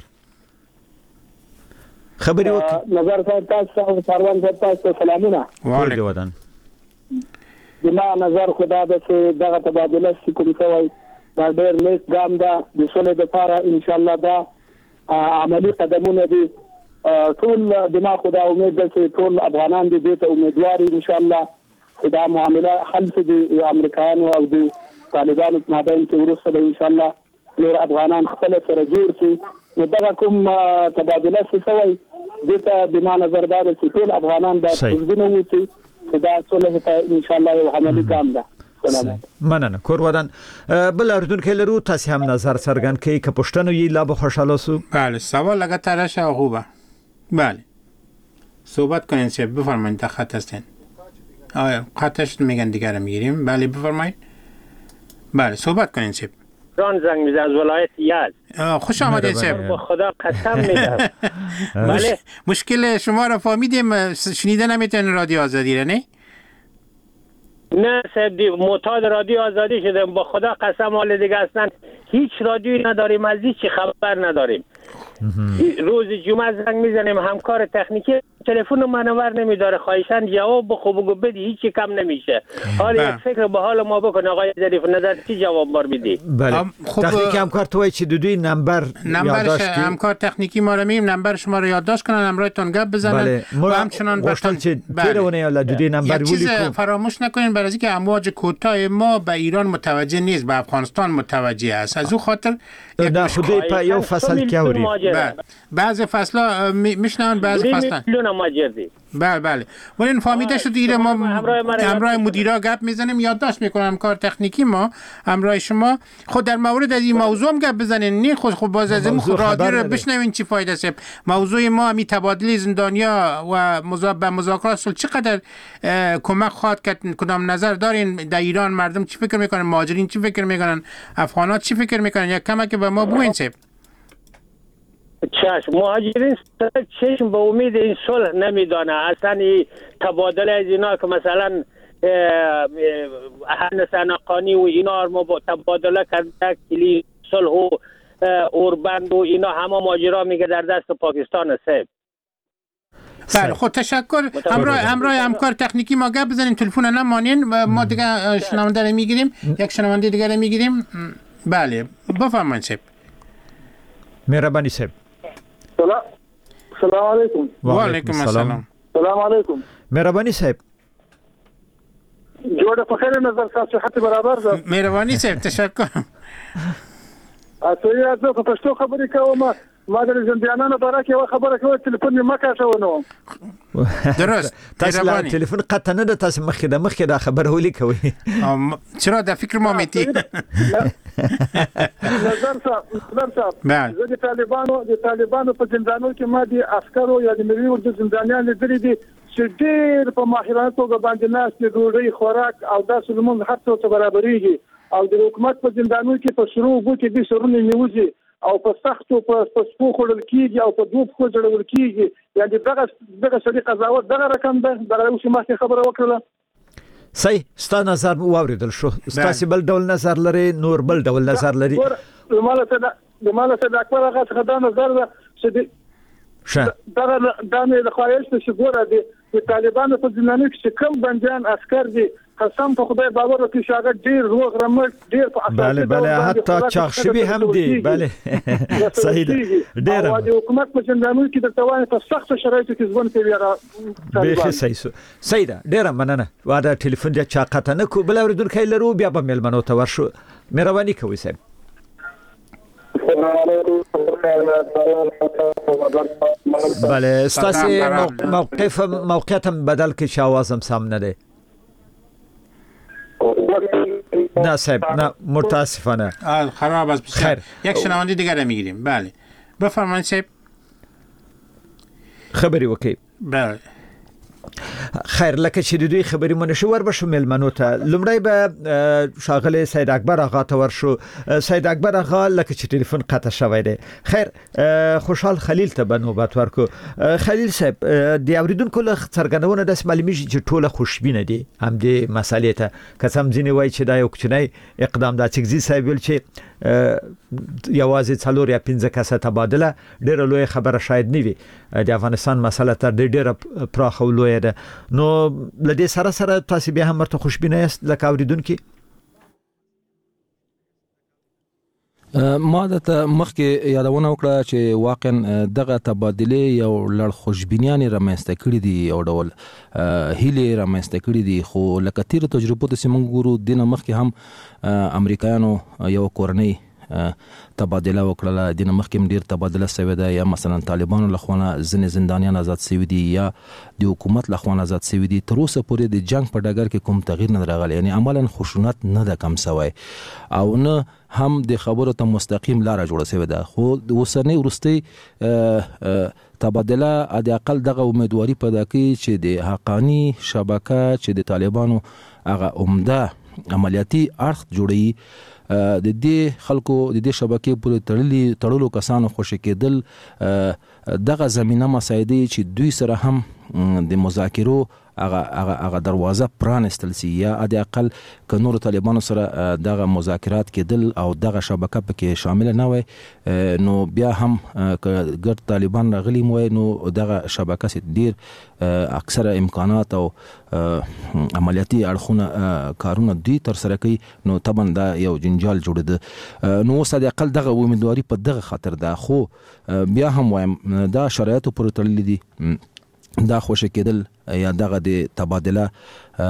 خبري وکړه. نظر صاحب تاسو سروان صاحب تاسو سلامونه. وعلیکم ودان. دما نظر خدا د دغه تبادله چې کوم څه دا ډېر نیک ګام ده د سولې لپاره ان شاء الله دا عملی قدمونه دي. ټول دما خدا امید ده چې ټول افغانان دې ته امیدوار ان شاء الله دا معامله حل شي امریکایانو او د طالبانو په مابین کې ورسره ان شاء الله نور افغانان خپل سره جوړ شي. نو دا کوم تبادله څه وایي دته بما نظر دار چې ټول افغانان د ژوندونه وي چې دا څه له ان شاء الله یو عملی ګام ده. مننه کور ودان بل اردن کې لرو تاسو هم نظر څرګند کړئ که پښتنو یې لا به خوشاله سو. بله سوال لگه ترش خوبه. بله صحبت کنین سیب بفرمایید تا خط هستین. آیا خطش میگن دیگر میگیریم. بله بفرمایید. بله صحبت کنین سیب. ران زنگ میزن از ولایت یزد. خوش آمدین سیب. با خدا قسم میدم. بله مشکل شما را فهمیدیم، شنیده نمیتونین رادیو آزادی را نه؟ نه صاحب دی معتاد رادیو آزادی شدم، با خدا قسم. حال دیگه اصلا هیچ رادیویی نداریم، از هیچ خبر نداریم. روز جمعه زنگ میزنیم همکار تکنیکی تلفن منور نمیداره، خواهشاً جواب بخو بگو بدی، هیچی کم نمیشه. حالا یک فکر به حال ما بکن آقای ظریف، نظر چی جواب بار میدی؟ بله تکنیکی همکار توی چی دودوی نمبر نمبرش همکار تکنیکی ما رو میگیم نمبر شما رو یادداشت کنن، همراهتون گپ بزنن. بله و همچنان گفتن چه تیرونه یا دودوی نمبر ولی کو فراموش نکنین برای اینکه امواج کوتاه ما به ایران متوجه نیست، به افغانستان متوجه است. از اون خاطر نه خودی پا یو فصل کیوری بعض فصلا میشنن، بعض فصلا بله بله ولی فهمیده شد دیگه ما همراه مدیرا گپ میزنیم، یادداشت میکنم کار تکنیکی ما همراه شما. خود در مورد از این موضوع هم گپ بزنین، نه خود خود باز از این رادیو رو بشنوین چی فایده است. موضوع ما همین تبادل زندانیا و مذاکره مذاکرات صلح چقدر کمک خواهد کرد؟ کدام نظر دارین؟ در ایران مردم چی فکر میکنن؟ مهاجرین چی فکر میکنن؟ افغانات چی فکر میکنن؟ یک کمک به ما بوین سه چشم. مهاجرین چشم به امید این صلح نمیدانه اصلا. تبادل از اینا که مثلا اهل سنقانی و اینا ما با تبادله کرده کلی صلح و اوربند و اینا همه ماجرا میگه در دست پاکستان است. بله خود تشکر. همراه همراه همکار تکنیکی ما گپ بزنین، تلفن نمانین و ما دیگه شنونده رو میگیریم، یک شنونده دیگه رو میگیریم. بله بفرمایید سیب. مهربانی سیب. سلام سلام علیکم. و علیکم السلام. سلام علیکم. مهربانی صاحب. جوړه په خیر نظر تاسو صحت برابر ده. مهرباني صاحب تشکر. تاسو یې زه په پښتو خبرې کوم. ما د زندانانو باره کې یو خبره کوي، تلیفون یې مکه شونه. درست. تاسو لا تلیفون قطع نه ده، تاسو مخکې د مخکې دا خبره ولي کوي. چرا د فکر ما میتی؟ نظر صاحب نظر صاحب زه د طالبانو د طالبانو په زندانونو کې ما دي عسکرو یا د ملي ورځ زندانیان لیدلي دي چې ډېر په ماهرانه توګه باندې ناس د ډوډۍ خوراک او داسې زموږ هر څه ته برابرېږي، او د حکومت په زندانونو کې په شروع وبو کې د سرونه نیوځي او په سختو په سپو خوړل کېږي او په دوب خو جوړول کېږي. یعنې دغه دغه سړي قضاوت دغه رقم ده. دغه اوس مخکې خبره وکړله. صحیح. ستا نظر واوریدل شو. ستاسو بل ډول نظر لري، نور بل ډول نظر لري. ماله څه د ماله څه د اکبر هغه څه دا نظر ده چې شه دا دا نه د خواهش څه ګوره دي د طالبانو په زمانه کې کوم بنديان عسكر دي، قسم په خدای باور وکړي چې هغه ډیر روغ رمټ ډیر په اساس بله بله حتی چاخشبي هم دي. بله صحیح ده. ډیر او د حکومت په زندانونو کې د توان په سخت شرایطو کې ژوند کوي. را به صحیح صحیح ده. ډیر مننه. واده ټلیفون دې چاقته نه کو، بل اوریدونکو لرو بیا به ملمنو ته ورشو. مهرباني کوي صاحب. بله ستاسو موقف موقعیتم بدل که شاوازم سام نده. نه صاحب نه متاسفانه خراب است. خیر یک شنونده دیگر رو میگیریم. بله بفرمایید صاحب. خبری وکي. بله خیر لکه چې د دوی خبرې مونږ ور بشو ملمنو ته. لمړی به شاغله سید اکبر آقا ته ورشو. سید اکبر آقا لکه چې ټلیفون قطع شوی دی. خیر خوشحال خلیل ته به نوبت ورکو. خلیل صاحب د اوریدونکو له څرګندونه د معلومیږي چې ټوله خوشبینه دي هم د مسالې ته. قسم ځینې وایي چې دا یو کوچنی اقدام د چګزي صاحب ویل چې یوازې څلور یا پنځه کسه تبادله ډېره لوی خبره شاید نه وي. د افغانستان مسله تر ډېره پراخه او لوی ده. نو لدې سره سره تاسو بیا هم مرته خوشبینه یاست لکه اوریدونکو؟ ما د مخکې یادونه وکړه چې واقعا دغه تبادله یو لړ خوشبینیان رامنځته کړي دي، یو ډول هیله رامنځته کړي دي. خو لکه تیر تجربه د سیمون ګورو دینه مخکې هم امریکایانو یو کورنۍ تبادله وکړه د مخکې ډیر تبادله شوې ده یا مثلا طالبانو لخوا ځنې زندانیان آزاد شوي دي یا د حکومت لخوا آزاد شوي دي تر اوسه پورې د جنگ په ډګر کې کوم تغییر نه راغلی یعنی عملاً خشونت نه ده کم شوی او نه هم د خبرو ته مستقیم لار جوړه شوې ده خو د اوسنۍ ورستي تبادله د اقل دغه امیدواري پیدا کوي چې د حقانی شبکه چې د طالبانو هغه عمده عملیاتي اړخ جوړي د دې خلکو د دې شبکې پورې تړلي تړلو کسانو خوشی کېدل دغه زمينه مساعده چې دوی سره هم د مذاکرو هغه هغه هغه دروازه پرانستل سي یا د اقل ک نور طالبانو سره دغه مذاکرات کېدل او دغه شبکه پکې شامل نه وي نو بیا هم ک ګټ طالبان غلي مو نو دغه شبکه سي ډیر اکثره امکانات او عملیاتي اړخونه کارونه دوی تر سره کوي نو طبعا دا یو جنجال جوړ ده نو اوس د اقل دغه امیدواري په دغه خاطر ده خو بیا هم وایم دا شرایطو پر تړلې دي دا خوشی کېدل یا دغه د تبادله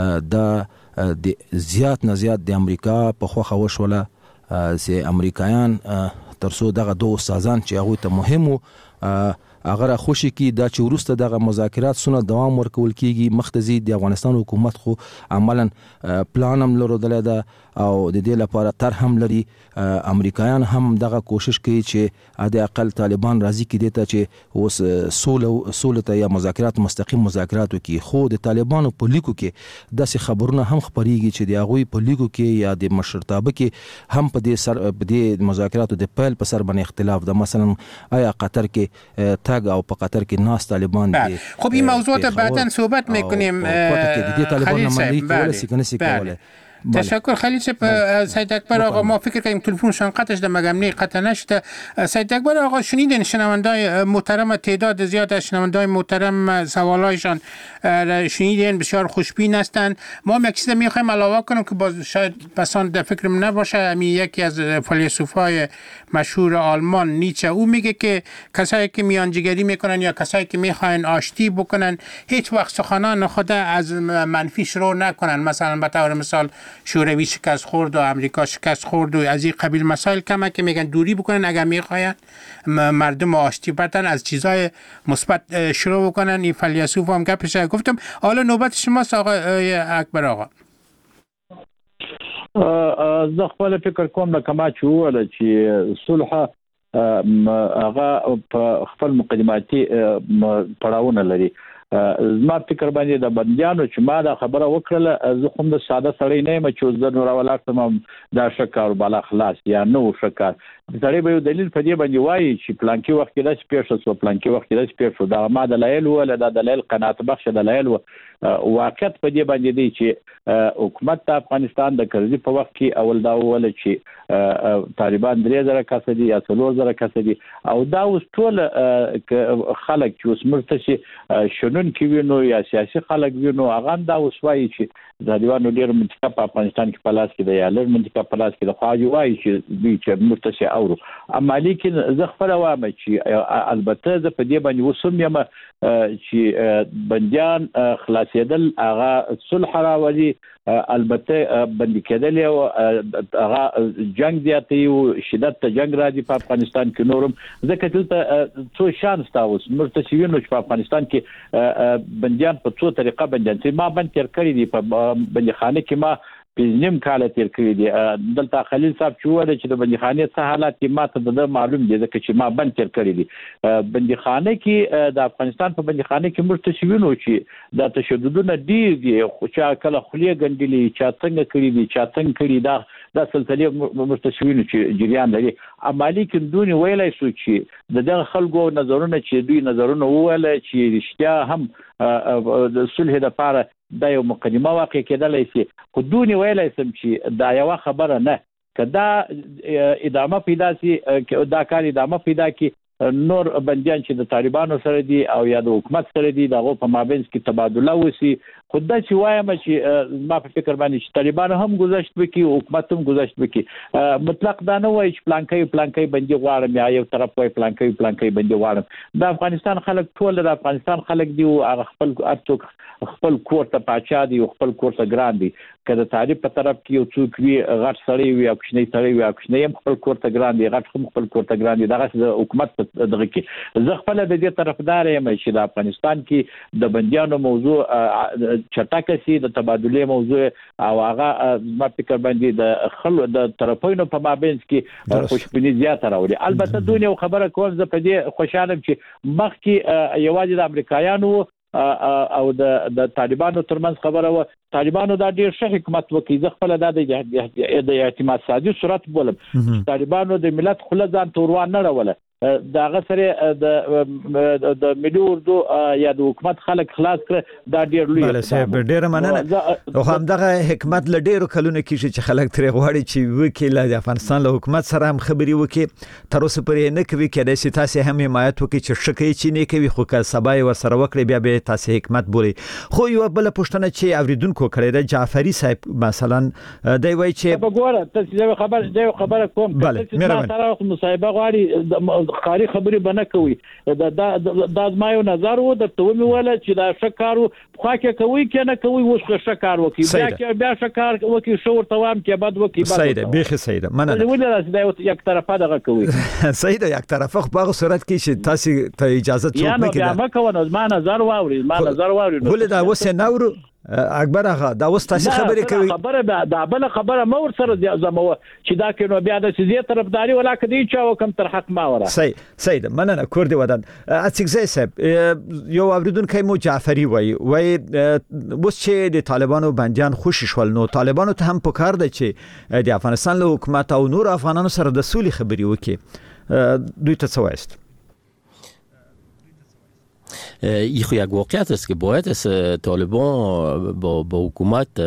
د د زیات نه زیات د امریکا په خوخه وشوله چې امریکایان ترڅو دغه دوه استادان چې هغه ته مهمو اگر خوشی کی دا چې ورسته دغه مذاکرات سونه دوام ورکول کیږي مختزي د افغانستان حکومت خو عملاً پلان هم لرودل ده او د دې لپاره تر هم لري امریکایان هم دغه کوشش کوي چې د اقل طالبان راضي کړي ته چې اوس سوله سوله ته یا مذاکرات مستقیم مذاکرات کوي خو د طالبانو په لیکو کې داسې خبرونه هم خبريږي چې د هغوی په لیکو کې یا د مشرتابه کې هم په دې سر په دې مذاکراتو د پیل په سر باندې اختلاف ده مثلا آیا قطر کې تاگ او په قطر کې ناس طالبان دي خب این موضوعات بعداً صحبت میکنیم خلیل صاحب تشکر خلیل صاحب سید اکبر آقا ما فکر کنیم تلفنشان قطعش در مگمنی قطع نشده سید اکبر آقا شنیدین شنوندای محترم تعداد زیاد از شنوندای محترم سوالایشان شنیدین بسیار خوشبین هستند ما هم یک چیز میخوایم علاوه کنیم که باز شاید بسان در فکرم نباشه امی یکی از فیلسوفای مشهور آلمان نیچه او میگه که کسایی که میانجیگری میکنن یا کسایی که میخواین آشتی بکنن هیچ وقت سخنان خود از منفی شروع نکنن مثلا به طور مثال شوروی شکست خورد و امریکا شکست خورد و از این قبیل مسائل کمه که میگن دوری بکنن اگر میخواین مردم آشتی بدن از چیزای مثبت شروع بکنن این فیلسوف هم گپش گفتم حالا نوبت شماست آقای اکبر آقا زه خپل فکر کوم د کما چې وله چې صلح هغه په خپل مقدماتي پړاوونه لري زما فکر باندې د بنديانو چې ما دا خبره وکړه زه کوم د ساده سړی نه یم چې زه نور ولاکتم دا شکر بالا خلاص یا نو شکر سړی به دلیل په دې باندې وایي چې پلانکی وخت کې داسې پیښ شو پلانکی وخت کې داسې پیښ شو دا ما دلایل ولا دا دلایل قناعت بخش دلایل واقعیت په دې باندې دی چې حکومت د افغانستان د کرزي په وخت کې اول دا ویل چې طالبان درې زره کس دي یا څلور زره کس دي او دا اوس ټول خلک چې اوس مرتشي شنن کې وینو یا سیاسي خلک وینو هغه دا اوس وایي چې ځاډیوانو ډېر منطقه په افغانستان کې پلاس کې دی یا لږ منطقه پلاس کې د خواجو وایي چې دوی چې مرتشي اورو اما لیکن زه خبره وایم چې البته زه په دې باندې وسم یم چې بنديان خلاصېدل هغه صلح راولي البته بندي کېدل او هغه جنگ زیاتې او شدت ته جنگ راځي په افغانستان کې نورم ځکه چې څو شانس تاسو مرتشيونو چې په افغانستان کې بنديان په څو طریقه بنديان چې ما بند تر کړی دي په بنديخانه کې ما پنځم کال تیر کړی دی دلته خلیل صاحب چې وله چې د بنديخانه څه حالات کې ماته د معلوم دي ځکه چې ما بند تیر کړی دي بنديخانه کې د افغانستان په بنديخانه کې مرتشوینو چې د تشددونه ډیر دي خو چې کله خلیه ګندلې چې څنګه کړی دي چې څنګه کړی دا د سلسله مرتشوینو چې جریان لري عملی کې دونی ویلای سو چې دغه خلکو نظرونه چې دوی نظرونه وویل چې رښتیا هم د صلح لپاره دا یو مقدمه واقع کېدلای شي خو دونی ویلای سم چې دا یو خبره نه کدا ادامه پیدا سي دا کار ادامه پیدا کی نور بنديان چې د طالبانو سره دي او یا د حکومت سره دي دغه په مابین کې تبادله وسی خدای چې وایم چې ما په فکر باندې چې طالبان هم گذشت وکي حکومت هم گذشت وکي مطلق دا نه وایي چې پلانکې پلانکې بندي غواړم یا یو طرف وایي پلانکې پلانکې بندي غواړم د افغانستان خلک ټول د افغانستان خلک دي او خپل ارتوک خپل کور ته پاچا دي او خپل کور ته ګران دي کله تعریف په طرف کې یو څوک وی غټ سړی وي او کوچنی سړی وي او کوچنی هم خپل کورته ګران دي غټ هم خپل کورته ګران دي دغه د حکومت دغه کې زه خپل د دې طرفدار یم چې د افغانستان کې د بنديانو موضوع چټکه سي د تبادله موضوع او هغه ما فکر باندې د خلکو د طرفینو په مابین کې خوشبیني زیاته راوړي البته دونه خبره کوم زه په دې خوشاله چې مخکې یوازې د امریکایانو او د د طالبانو ترمنځ خبره و طالبانو دا ډیر ښه حکومت وکړي زه خپل د اعتماد سازي صورت بولم طالبانو د ملت خپل ځان توروان نه راوله داغه سره د د ملي اردو یا د حکومت خلک خلاص کړ دا ډیر لوی بل صاحب ډیر مننه او هم دغه حکومت ل ډیرو کلونو کې چې خلک ترې غواړي چې وکیل د افغانستان له حکومت سره هم خبري وکړي تر اوسه پرې نه کوي کېدای شي تاسو هم حمایت وکړي چې شکه چې نه کوي خو که سبا ور سره وکړي بیا به تاسو حکومت بولي خو یو بل پښتنه چې اوریدونکو کړی د جعفری صاحب مثلا دی وای چې وګوره تاسو خبر دی خبره کوم چې تاسو مصاحبه غواړي خاري خبري بنه کوي دا د ما یو نظر و د تومي ولا چې دا شکارو خو کې کوي کنه کوي وښه شکار وکي بیا کې بیا شکار وکي شور توام کې بعد وکي بعد سیده بيخي سیده مننه ولې راځي دا یک طرفه دغه کوي سیده یک طرفه خو په صورت کې چې تاسو ته اجازه څوک نه کړي یا ما کوو ما نظر واوري ما نظر واوري ولې دا وسه نورو اکبر هغه دا اوس تاسو خبرې کوي خبره دا بل خبره مور سره زمو چې دا کینو بیا د سیزه طرفداري ولا کدي چا وکم تر حق ما ورا سي سيد مننه کوردي ودان اڅګزي صاحب یو اوریدونکو مو جعفری وای وای اوس چې د طالبانو بنديان خوشی شول نو طالبانو ته هم پکار دی چې د افغانستان له حکومت او نور افغانانو سره د سولې خبري وکړي دوی ته څه وایست این خو یک واقعیت است که باید از طالبان با, با حکومت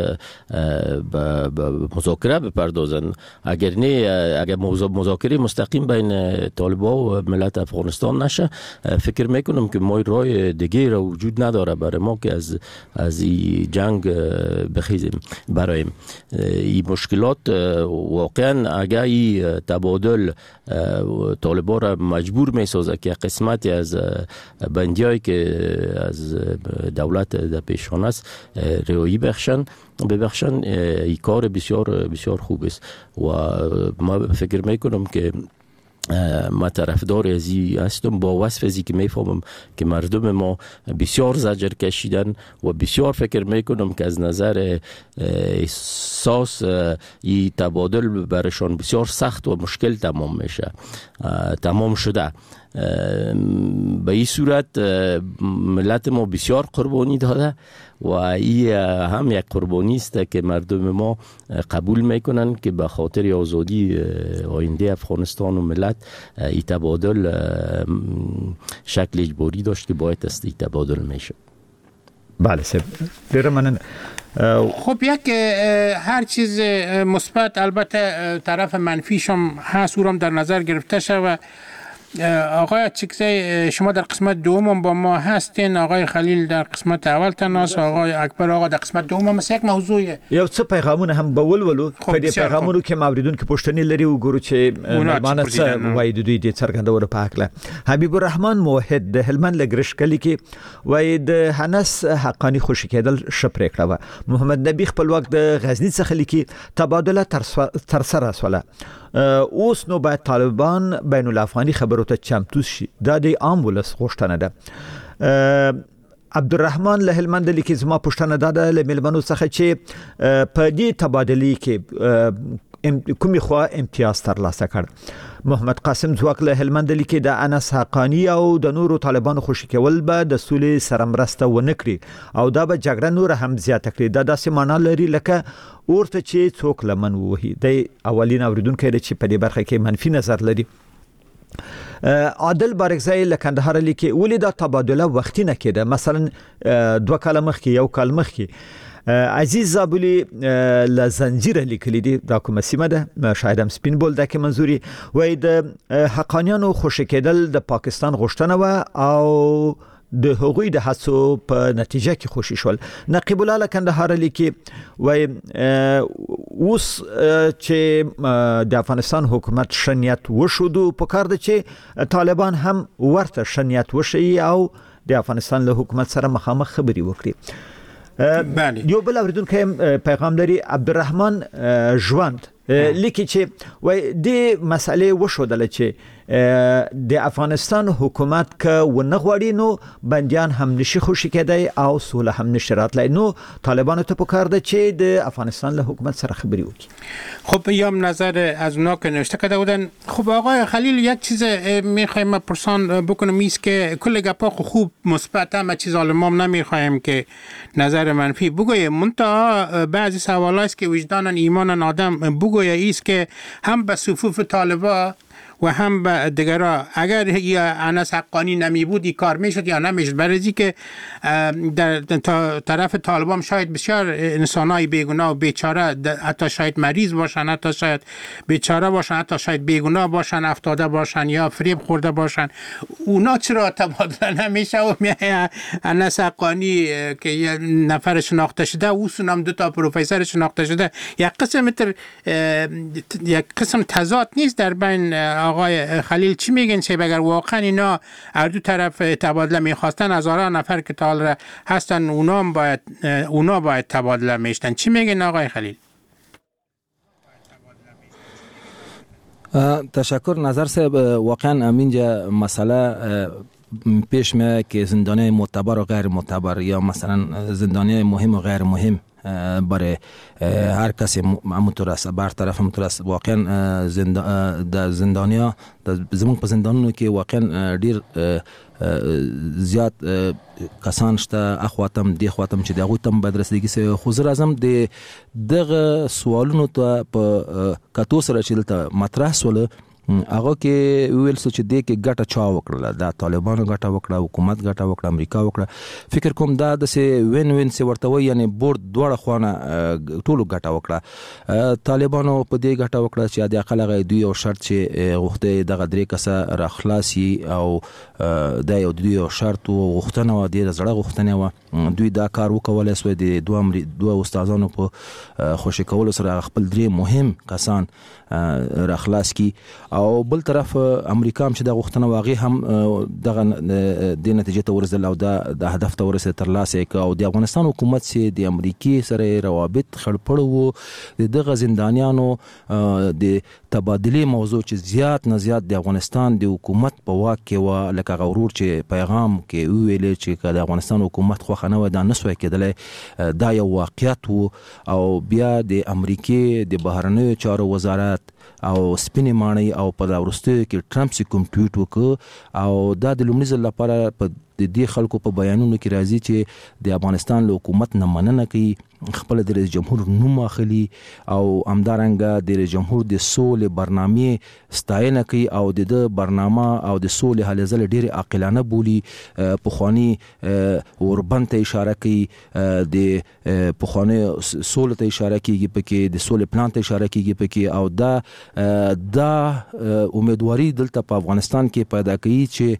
با مذاکره بپردازن اگر نه اگر مذاکره مستقیم بین طالبان و ملت افغانستان نشه فکر میکنم که ما راه دیگه را وجود نداره برای ما که از از این جنگ بخیزیم برایم این مشکلات واقعا اگر این تبادل طالبان را مجبور میسازه که قسمتی از بندیایی که از دولت در پیشان است رهایی بخشن ببخشن این کار بسیار بسیار خوب است و ما فکر میکنم که ما طرفدار از این هستم با وصف ازی که میفهمم که مردم ما بسیار زجر کشیدن و بسیار فکر میکنم که از نظر احساس این تبادل برشان بسیار سخت و مشکل تمام میشه تمام شده به این صورت ملت ما بسیار قربانی داده و این هم یک قربانی است که مردم ما قبول میکنن که به خاطر آزادی آینده افغانستان و ملت این تبادل شکل اجباری داشت که باید است این تبادل میشه. بله سب درمانن خب یک هر چیز مثبت البته طرف منفیش هم هست او هم در نظر گرفته شود. آقای چکزی شما در قسمت دوم با ما هستین آقای خلیل در قسمت اول تناس آقای اکبر آقا در قسمت دوم هم یک موضوعیه یو څه پیغامونه هم بول ولو په دې پیغامونو کې ماوریدون کې پښتني لري وګورو چې مانه څه وای د دوی د څرګندولو په حق له حبیب الرحمن موحد د هلمند لګرش کلی کې وای د حنس حقانی خوشی کېدل شپره کړه محمد نبی خپل وخت د غزنی څخه لیکي تبادله تر سره سواله اوس نو باید طالبان بین الافغاني خبرو ته چمتو شي دا د عام ولس غوښتنه ده عبدالرحمن له هلمند لیکي زما پښتنه ده له ملمنو څخه چې په دې تبادلې کې کومي خو امتیاز ترلاسه کړ محمد قاسم ځواک له هلمند لیکي د انس حقانی او د نورو طالبانو خوشی کول به د سولې سره مرسته ونکړي او دا به جګړه نور هم زیاته کړي دا داسې معنا لري لکه ورته چې څوک لمن وهي د اولین اوریدونکو چې په دې برخه کې منفي نظر لري عادل بارکزای له کندهار لیکي ولې دا تبادله وختي نه کېده مثلا دوه کال مخکې یو کال مخکې عزیز زابلی لزنجیر لیکلی دی دا کومه سیمه ده شاید هم سپین بول ده که منظوری وای د حقانیانو خوشی کېدل د پاکستان غوښتنه و او د هغوی د هڅو په نتیجه کې خوشی شول نقیب الله کندهار لیکي وای اوس چې د افغانستان حکومت شنیت وشودو په کار ده چې طالبان هم ورته شنیت وشي او د افغانستان له حکومت سره مخامخ خبري وکړي بله. یو بل اوریدونکو پیغام لري عبدالرحمن ژوند لیکي چې وای د مسالې وشودل چې د افغانستان حکومت ک ونه غوړي نو بنديان هم نشي خوشی کېدای او سوله هم نشي راتلای نو طالبانو ته پکار ده چې د افغانستان له حکومت سره خبري وکړي. خب یام نظر از اونا که نوشته کرده بودن. خب آقای خلیل یک چیز میخوایم پرسان بکنم ایست که کل گپا خوب مثبت هم چیز عالمام نمیخوایم که نظر منفی بگویم. منتها بعضی سوالایست که وجدان ایمان آدم بگویه ایست که هم به صفوف طالبا و هم به دیگرها اگر یا انس حقانی نمی بود این کار میشد یا نمیشد. برای که در طرف طالبان شاید بسیار انسانای بیگناه و بیچاره حتی شاید مریض باشن، حتی شاید بیچاره باشن، حتی شاید بیگناه باشن، افتاده باشن یا فریب خورده باشن. اونا چرا تبادله نمیشه و میایه انس حقانی که یه نفر شناخته شده و اون دو تا پروفسور شناخته شده یک قسم تر یک قسم تضاد نیست در بین. آقای خلیل چی میگن چه اگر واقعا اینا هر دو طرف تبادله میخواستن هزاران نفر که تا هستن اونا باید اونا باید تبادله میشتن. چی میگن آقای خلیل؟ تشکر نظر صاحب. واقعا امینجا مسئله پیش میاد که زندانی معتبر و غیر معتبر یا مثلا زندانی مهم و غیر مهم برای هر کسی همونطور است، برطرف همونطور است. واقعا زند زندانیا زمون په زندانونو کې واقعا ډیر زیات کسان شته اخواتم دی خواطم چې دغه تم بدرسدګي سه خو زر اعظم د دغه سوالونو ته په کاتو سره چې دلته مطرح سول هغه کې ویل څه چې د کې ګټه چا وکړه، د طالبانو ګټه وکړه، حکومت ګټه وکړه، امریکا وکړه. فکر کوم دا د سه وین وین سه ورته وي یعنی بورډ دوړه خوانه ټولو ګټه وکړه. طالبانو په دې ګټه وکړه چې د اقل غي دوی او شرط چې غوښته دغه درې کسه را خلاصي او د یو دوی او شرط او غوښتنه و د زړه غوښتنه و دوی دا کار وکولای سو. د دوه دوه استادانو په خوشی کول سره خپل درې مهم کسان را خلاص کی او بل طرف امریکا هم چې د غوښتنه واغې هم دغه د نتیجې ته ورسېدل او د هدف ته ورسېد تر لاسه ک او د افغانستان حکومت سي د امریکای سره روابط خړپړ وو. دغه زندانیانو د تبادله موضوع چې زیات نه زیات د افغانستان د حکومت په واک کې و لکه غورور چې پیغام کې ویل چې د افغانستان حکومت خو خنه و د نسوي کېدل دا یو واقعیت وو. او بیا د امریکای د بهرنیو چارو وزارت او سپینې ماڼۍ او په راورسته کې ټرمپ سي کوم ټویټ وکړ او دا د لومړي ځل لپاره په د دې خلکو په بیانونو کې راځي چې د افغانستان له حکومت نه مننه کوي، خپل د رئیس جمهور نوم اخلي او همدارنګه د رئیس جمهور د سولې برنامه ستاینه کوي او د برنامه او د سولې هلې ځل ډېر عاقلانه بولی. پخوانی اوربن ته اشاره کوي، د پخوانی سولې ته اشاره کوي، پکې د سولې پلان ته اشاره کوي پکې او دا دا امیدواري دلته په افغانستان کې پیدا کوي چې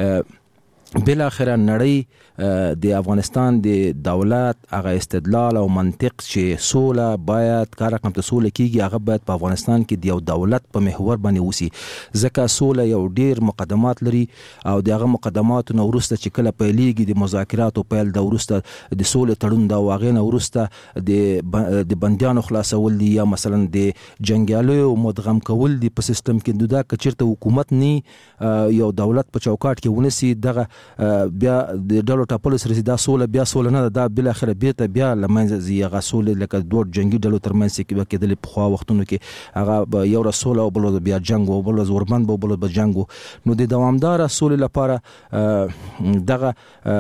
بل اخر نړۍ د افغانستان د دولت هغه استدلال او منطق چې سوله باید کار رقم ته سوله کیږي هغه باید په افغانستان کې د یو دولت په محور باندې وسی. ځکه سوله یو ډیر مقدمات لري او دغه مقدمات نو ورسته چې کله پیلېږي د مذاکرات او پیل د ورسته د سوله تړون دا واغې نو ورسته د د بنديانو خلاصول دي یا مثلا د جنگیالو مدغم کول دي په سیستم کې دا کچرته حکومت ني یو دولت په چوکاټ کې ونسي دغه بیا د ډلو ټاپل سره دا سوله بیا سوله نه دا بل اخر بیرته بیا لمنځه زی غسول لکه دوه جنگي ډلو ترمنځ کې کېدل په خوا وختونو کې هغه یو رسول او بل بیا جنگ او بل زوربند او بل جنگ نو د دوامدار سوله لپاره دغه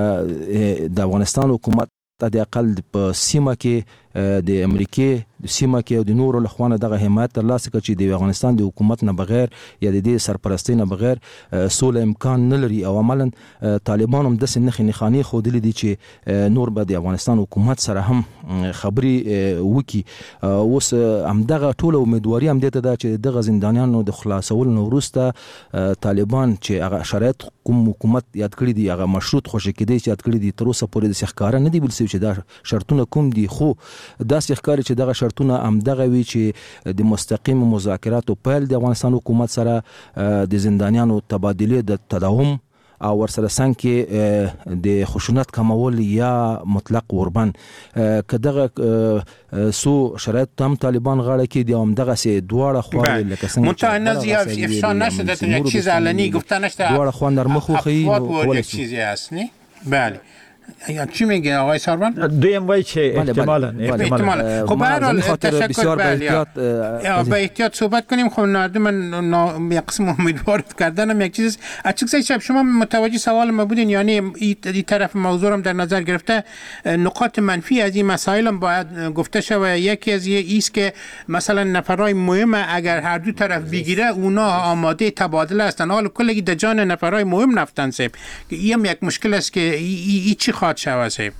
د افغانستان حکومت د اقل په سیمه کې د امریکای د سیمه کې او د نورو لخوانه دغه حمایت تر لاسه کړي چې د افغانستان د حکومت نه بغیر یا د دې سرپرستی نه بغیر سوله امکان نه لري او عملاً طالبان هم د سنخ نخانی خو د لدی چې نور به د افغانستان حکومت سره هم خبري وکي. اوس هم دغه ټول امیدواري هم دته دا چې دغه زندانیانو د خلاصول نو وروسته طالبان چې هغه شرایط کوم حکومت یاد کړی دی هغه مشروط خوشی کېدی چې یاد کړی دی تر اوسه پورې د ښکارا نه دی بل څه چې دا شرطونه کوم دي خو دا ښکاري چې دغه شرطونه هم دغه وی چې د مستقیم مذاکرات او پیل د افغانستان حکومت سره د زندانیانو تبادله د تداوم او ورسره څنګه کې د خشونت کمول یا مطلق وربن کداغه سو شرایط تام طالبان غاړه کې د همدغه سي دواړه خواړي لکه څنګه متعنز یا افشا نشده تا یک چیز علنی گفته نشده دواړه خوا نرمخو خي افواد یک چیزی هست نه بله چی میگه آقای ساربان؟ دویم وای چه احتمالاً احتمالاً خب به هر حال تشکر بله به احتیاط صحبت کنیم. خب نردم یک قسم امیدوار کردنم یک چیز اچکسای شب شما متوجه سوال ما بودین، یعنی این طرف موضوع هم در نظر گرفته نقاط منفی از این مسائل هم باید گفته شود. یکی از این است که مثلا نفرای مهم اگر هر دو طرف بگیره اونا آماده تبادله هستن، حال کلگی در جان نفرای مهم نفتن سیب که این هم یک مشکل است که ای چی خواهد شود سیب؟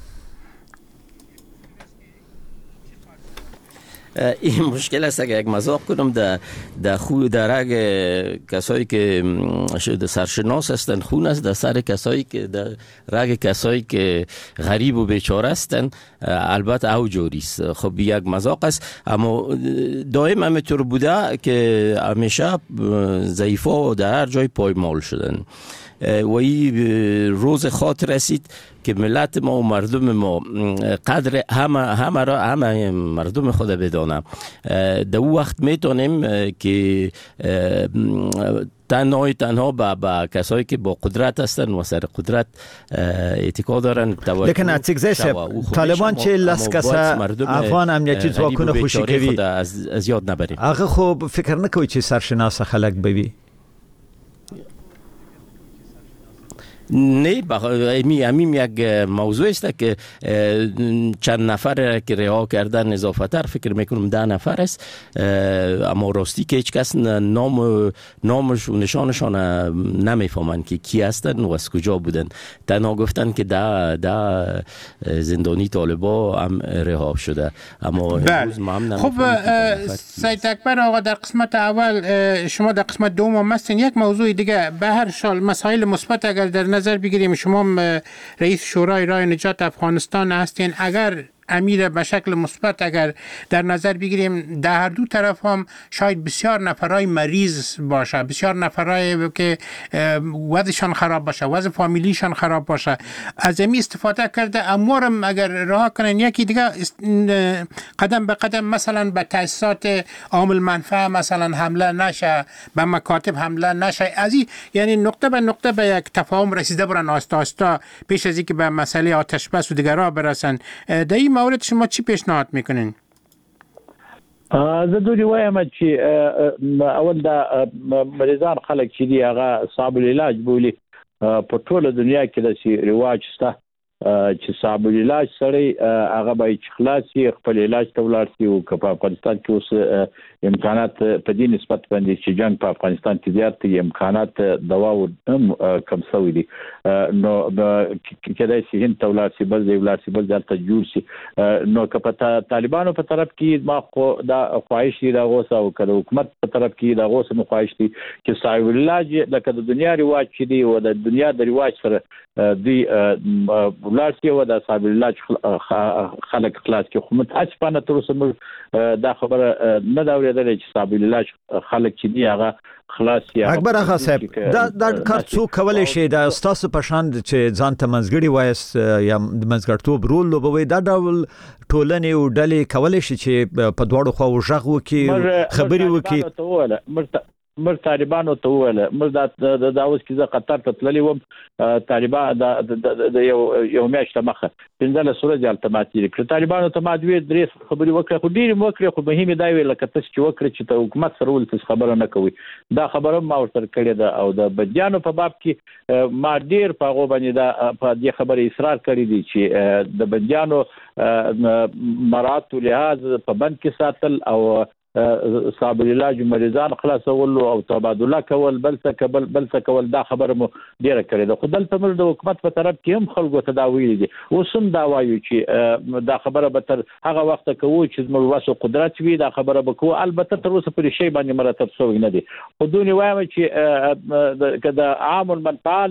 این مشکل است که یک مذاق کنم در در خو در رگ کسایی که سرشناس هستند خون است در سر کسایی که در رگ کسایی که غریب و بیچاره هستند البته او جوری است. خب یک مذاق است، اما دائم همینطور بوده که همیشه ضعیفا در هر جای پایمال شدن و این روز خاطر رسید که ملت ما و مردم ما قدر همه همه را همه مردم خود بدانم. در اون وقت میتونیم که تنهایی تنها با, با کسایی که با قدرت هستن و سر قدرت اتکا دارن لیکن اتکزای سب طالبان چه لس کسا افغان امنیتی ځواکونه خوشی کوي از, از یاد نبریم. هغه خو فکر نکوي چې سرشناس خلک بوي. نه امی امیم یک موضوع است که چند نفر که رها کردن اضافه تر فکر میکنم ده نفر است، اما راستی که هیچ کس نام نامش و نشانشان نمیفهمن که کی هستن و از کجا بودن. تنها گفتن که ده ده زندانی طالبا هم رها شده، اما امروز ما هم خب سید اکبر آقا در قسمت اول شما در قسمت دوم هستین. یک موضوع دیگه به هر حال مسائل مثبت اگر در نظر بگیریم، شما رئیس شورای رای نجات افغانستان هستین، اگر امیر به شکل مثبت اگر در نظر بگیریم در هر دو طرف هم شاید بسیار نفرای مریض باشه، بسیار نفرای که وضعشان خراب باشه، وضع فامیلیشان خراب باشه، از امی استفاده کرده اموارم اگر رها کنن. یکی دیگه قدم به قدم مثلا به تأسیسات عامل منفعه مثلا حمله نشه، به مکاتب حمله نشه، از این یعنی نقطه به نقطه به یک تفاهم رسیده برن آستا آستا پیش از اینکه به مسئله آتش بس و دیگرها برسن. در این مورد شما چی پیشنهاد میکنین؟ زه دوی وایم چې اول د مریضان خلک چې دی هغه صعب العلاج بولی په ټوله دنیا کې د سی رواج شته چې صعب العلاج سره هغه به خلاصي خپل علاج ته ولاړ شي. او په افغانستان کې اوس امکانات په دې نسبت باندې چې جنگ په افغانستان کې زیات دي، امکانات دوا هم کم شوی دي، نو کېدای شي هند ته ولاړ شي، بل ځای ولاړ شي، بل ځای ته جوړ شي. نو که په طالبانو په طرف کې ما خو دا خواهش دي د غوسه او کله حکومت په طرف کې د غوسه مو خواهش دي چې صعب العلاج لکه د دنیا رواج چې دی او د دنیا د رواج سره دی ولاړ شي او د صعب العلاج خلک خلاص کې. خو متاسفانه تر اوسه دا خبره نه دا ورېدلې چې صعب العلاج خلک چې دی هغه خلاص یا اکبر اغا صاحب دا دا کار څو کولای شي دا تاسو په شان چې ځان ته منځګړی وایست یا منځګړتوب رول لوبوي دا ډول ټولنې او ډلې کولای شي چې په دواړو خواو ژغ وکړي خبري وکړي. مر طالبانو ته وویل مر دا د اوس کې زه قطر ته تللی وم، طالبان د یو یو میاشت مخه پنځله سورج التمات کړ، طالبانو ته ما دوی درې خبري وکړه، خو ډېر وکړه، خو مهمه دا ویل لکه تاسو چې وکړه چې ته حکومت سره ول څه خبره نه کوي. دا خبره ما ورته کړې ده او د بدیانو په باب کې ما ډېر په غو باندې دا په دې خبره اصرار کړی دی چې د بدیانو مراتب لحاظ په بند کې ساتل او صعب العلاج مریضان خلاصول او تبادله کول بل څه کول بل څه کول دا خبره مو ډیره کړې ده. خو دلته موږ د حکومت په طرف کې هم خلکو ته دا ویلي دي، اوس هم دا وایو چې دا خبره به تر هغه وخت کوو چې موږ واسو قدرت وي، دا خبره به کوو. البته تر اوسه پرې شی باندې مرتب شوی نه دي. خو دوی وایم چې کله عام المنفعه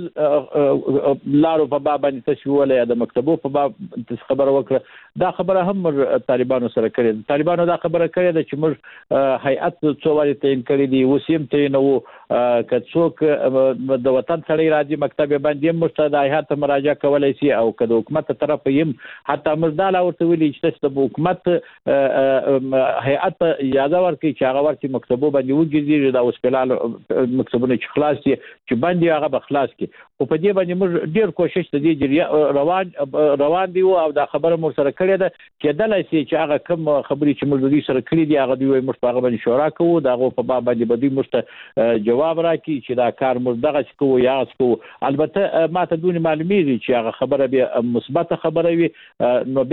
لارو په باب باندې تشویل یا د مکتبو په باب خبره وکړه، دا خبره هم طالبانو سره کړې. طالبانو دا خبره کړې ده چې موږ هیئت څو وړي تعین کړی دی وسیم تعین وو کڅوک د وطن سړی راځي مکتب باندې مستند هیئت مراجعه کولای شي او کله حکومت طرف يم حتی مزداله ورته ویلي چې د حکومت هیئت اجازه ورکړي چې هغه ورته مکتبو باندې وګرځي دا اوس په مکتبونه چې خلاص دي چې باندې هغه به خلاص کی او په دې باندې موږ ډیر کوشش ته دي روان روان دي او دا خبره مو سره کړې ده چې دلای شي چې هغه کوم خبرې چې موږ دوی سره کړې دي هغه دوی موږ په هغه باندې شورا کوو دا غو په باب باندې بدوی موږ جواب راکړي چې دا کار موږ دغه کوو یا څه البته ما ته دونی معلومیږي چې هغه خبره به مثبت خبره وي نو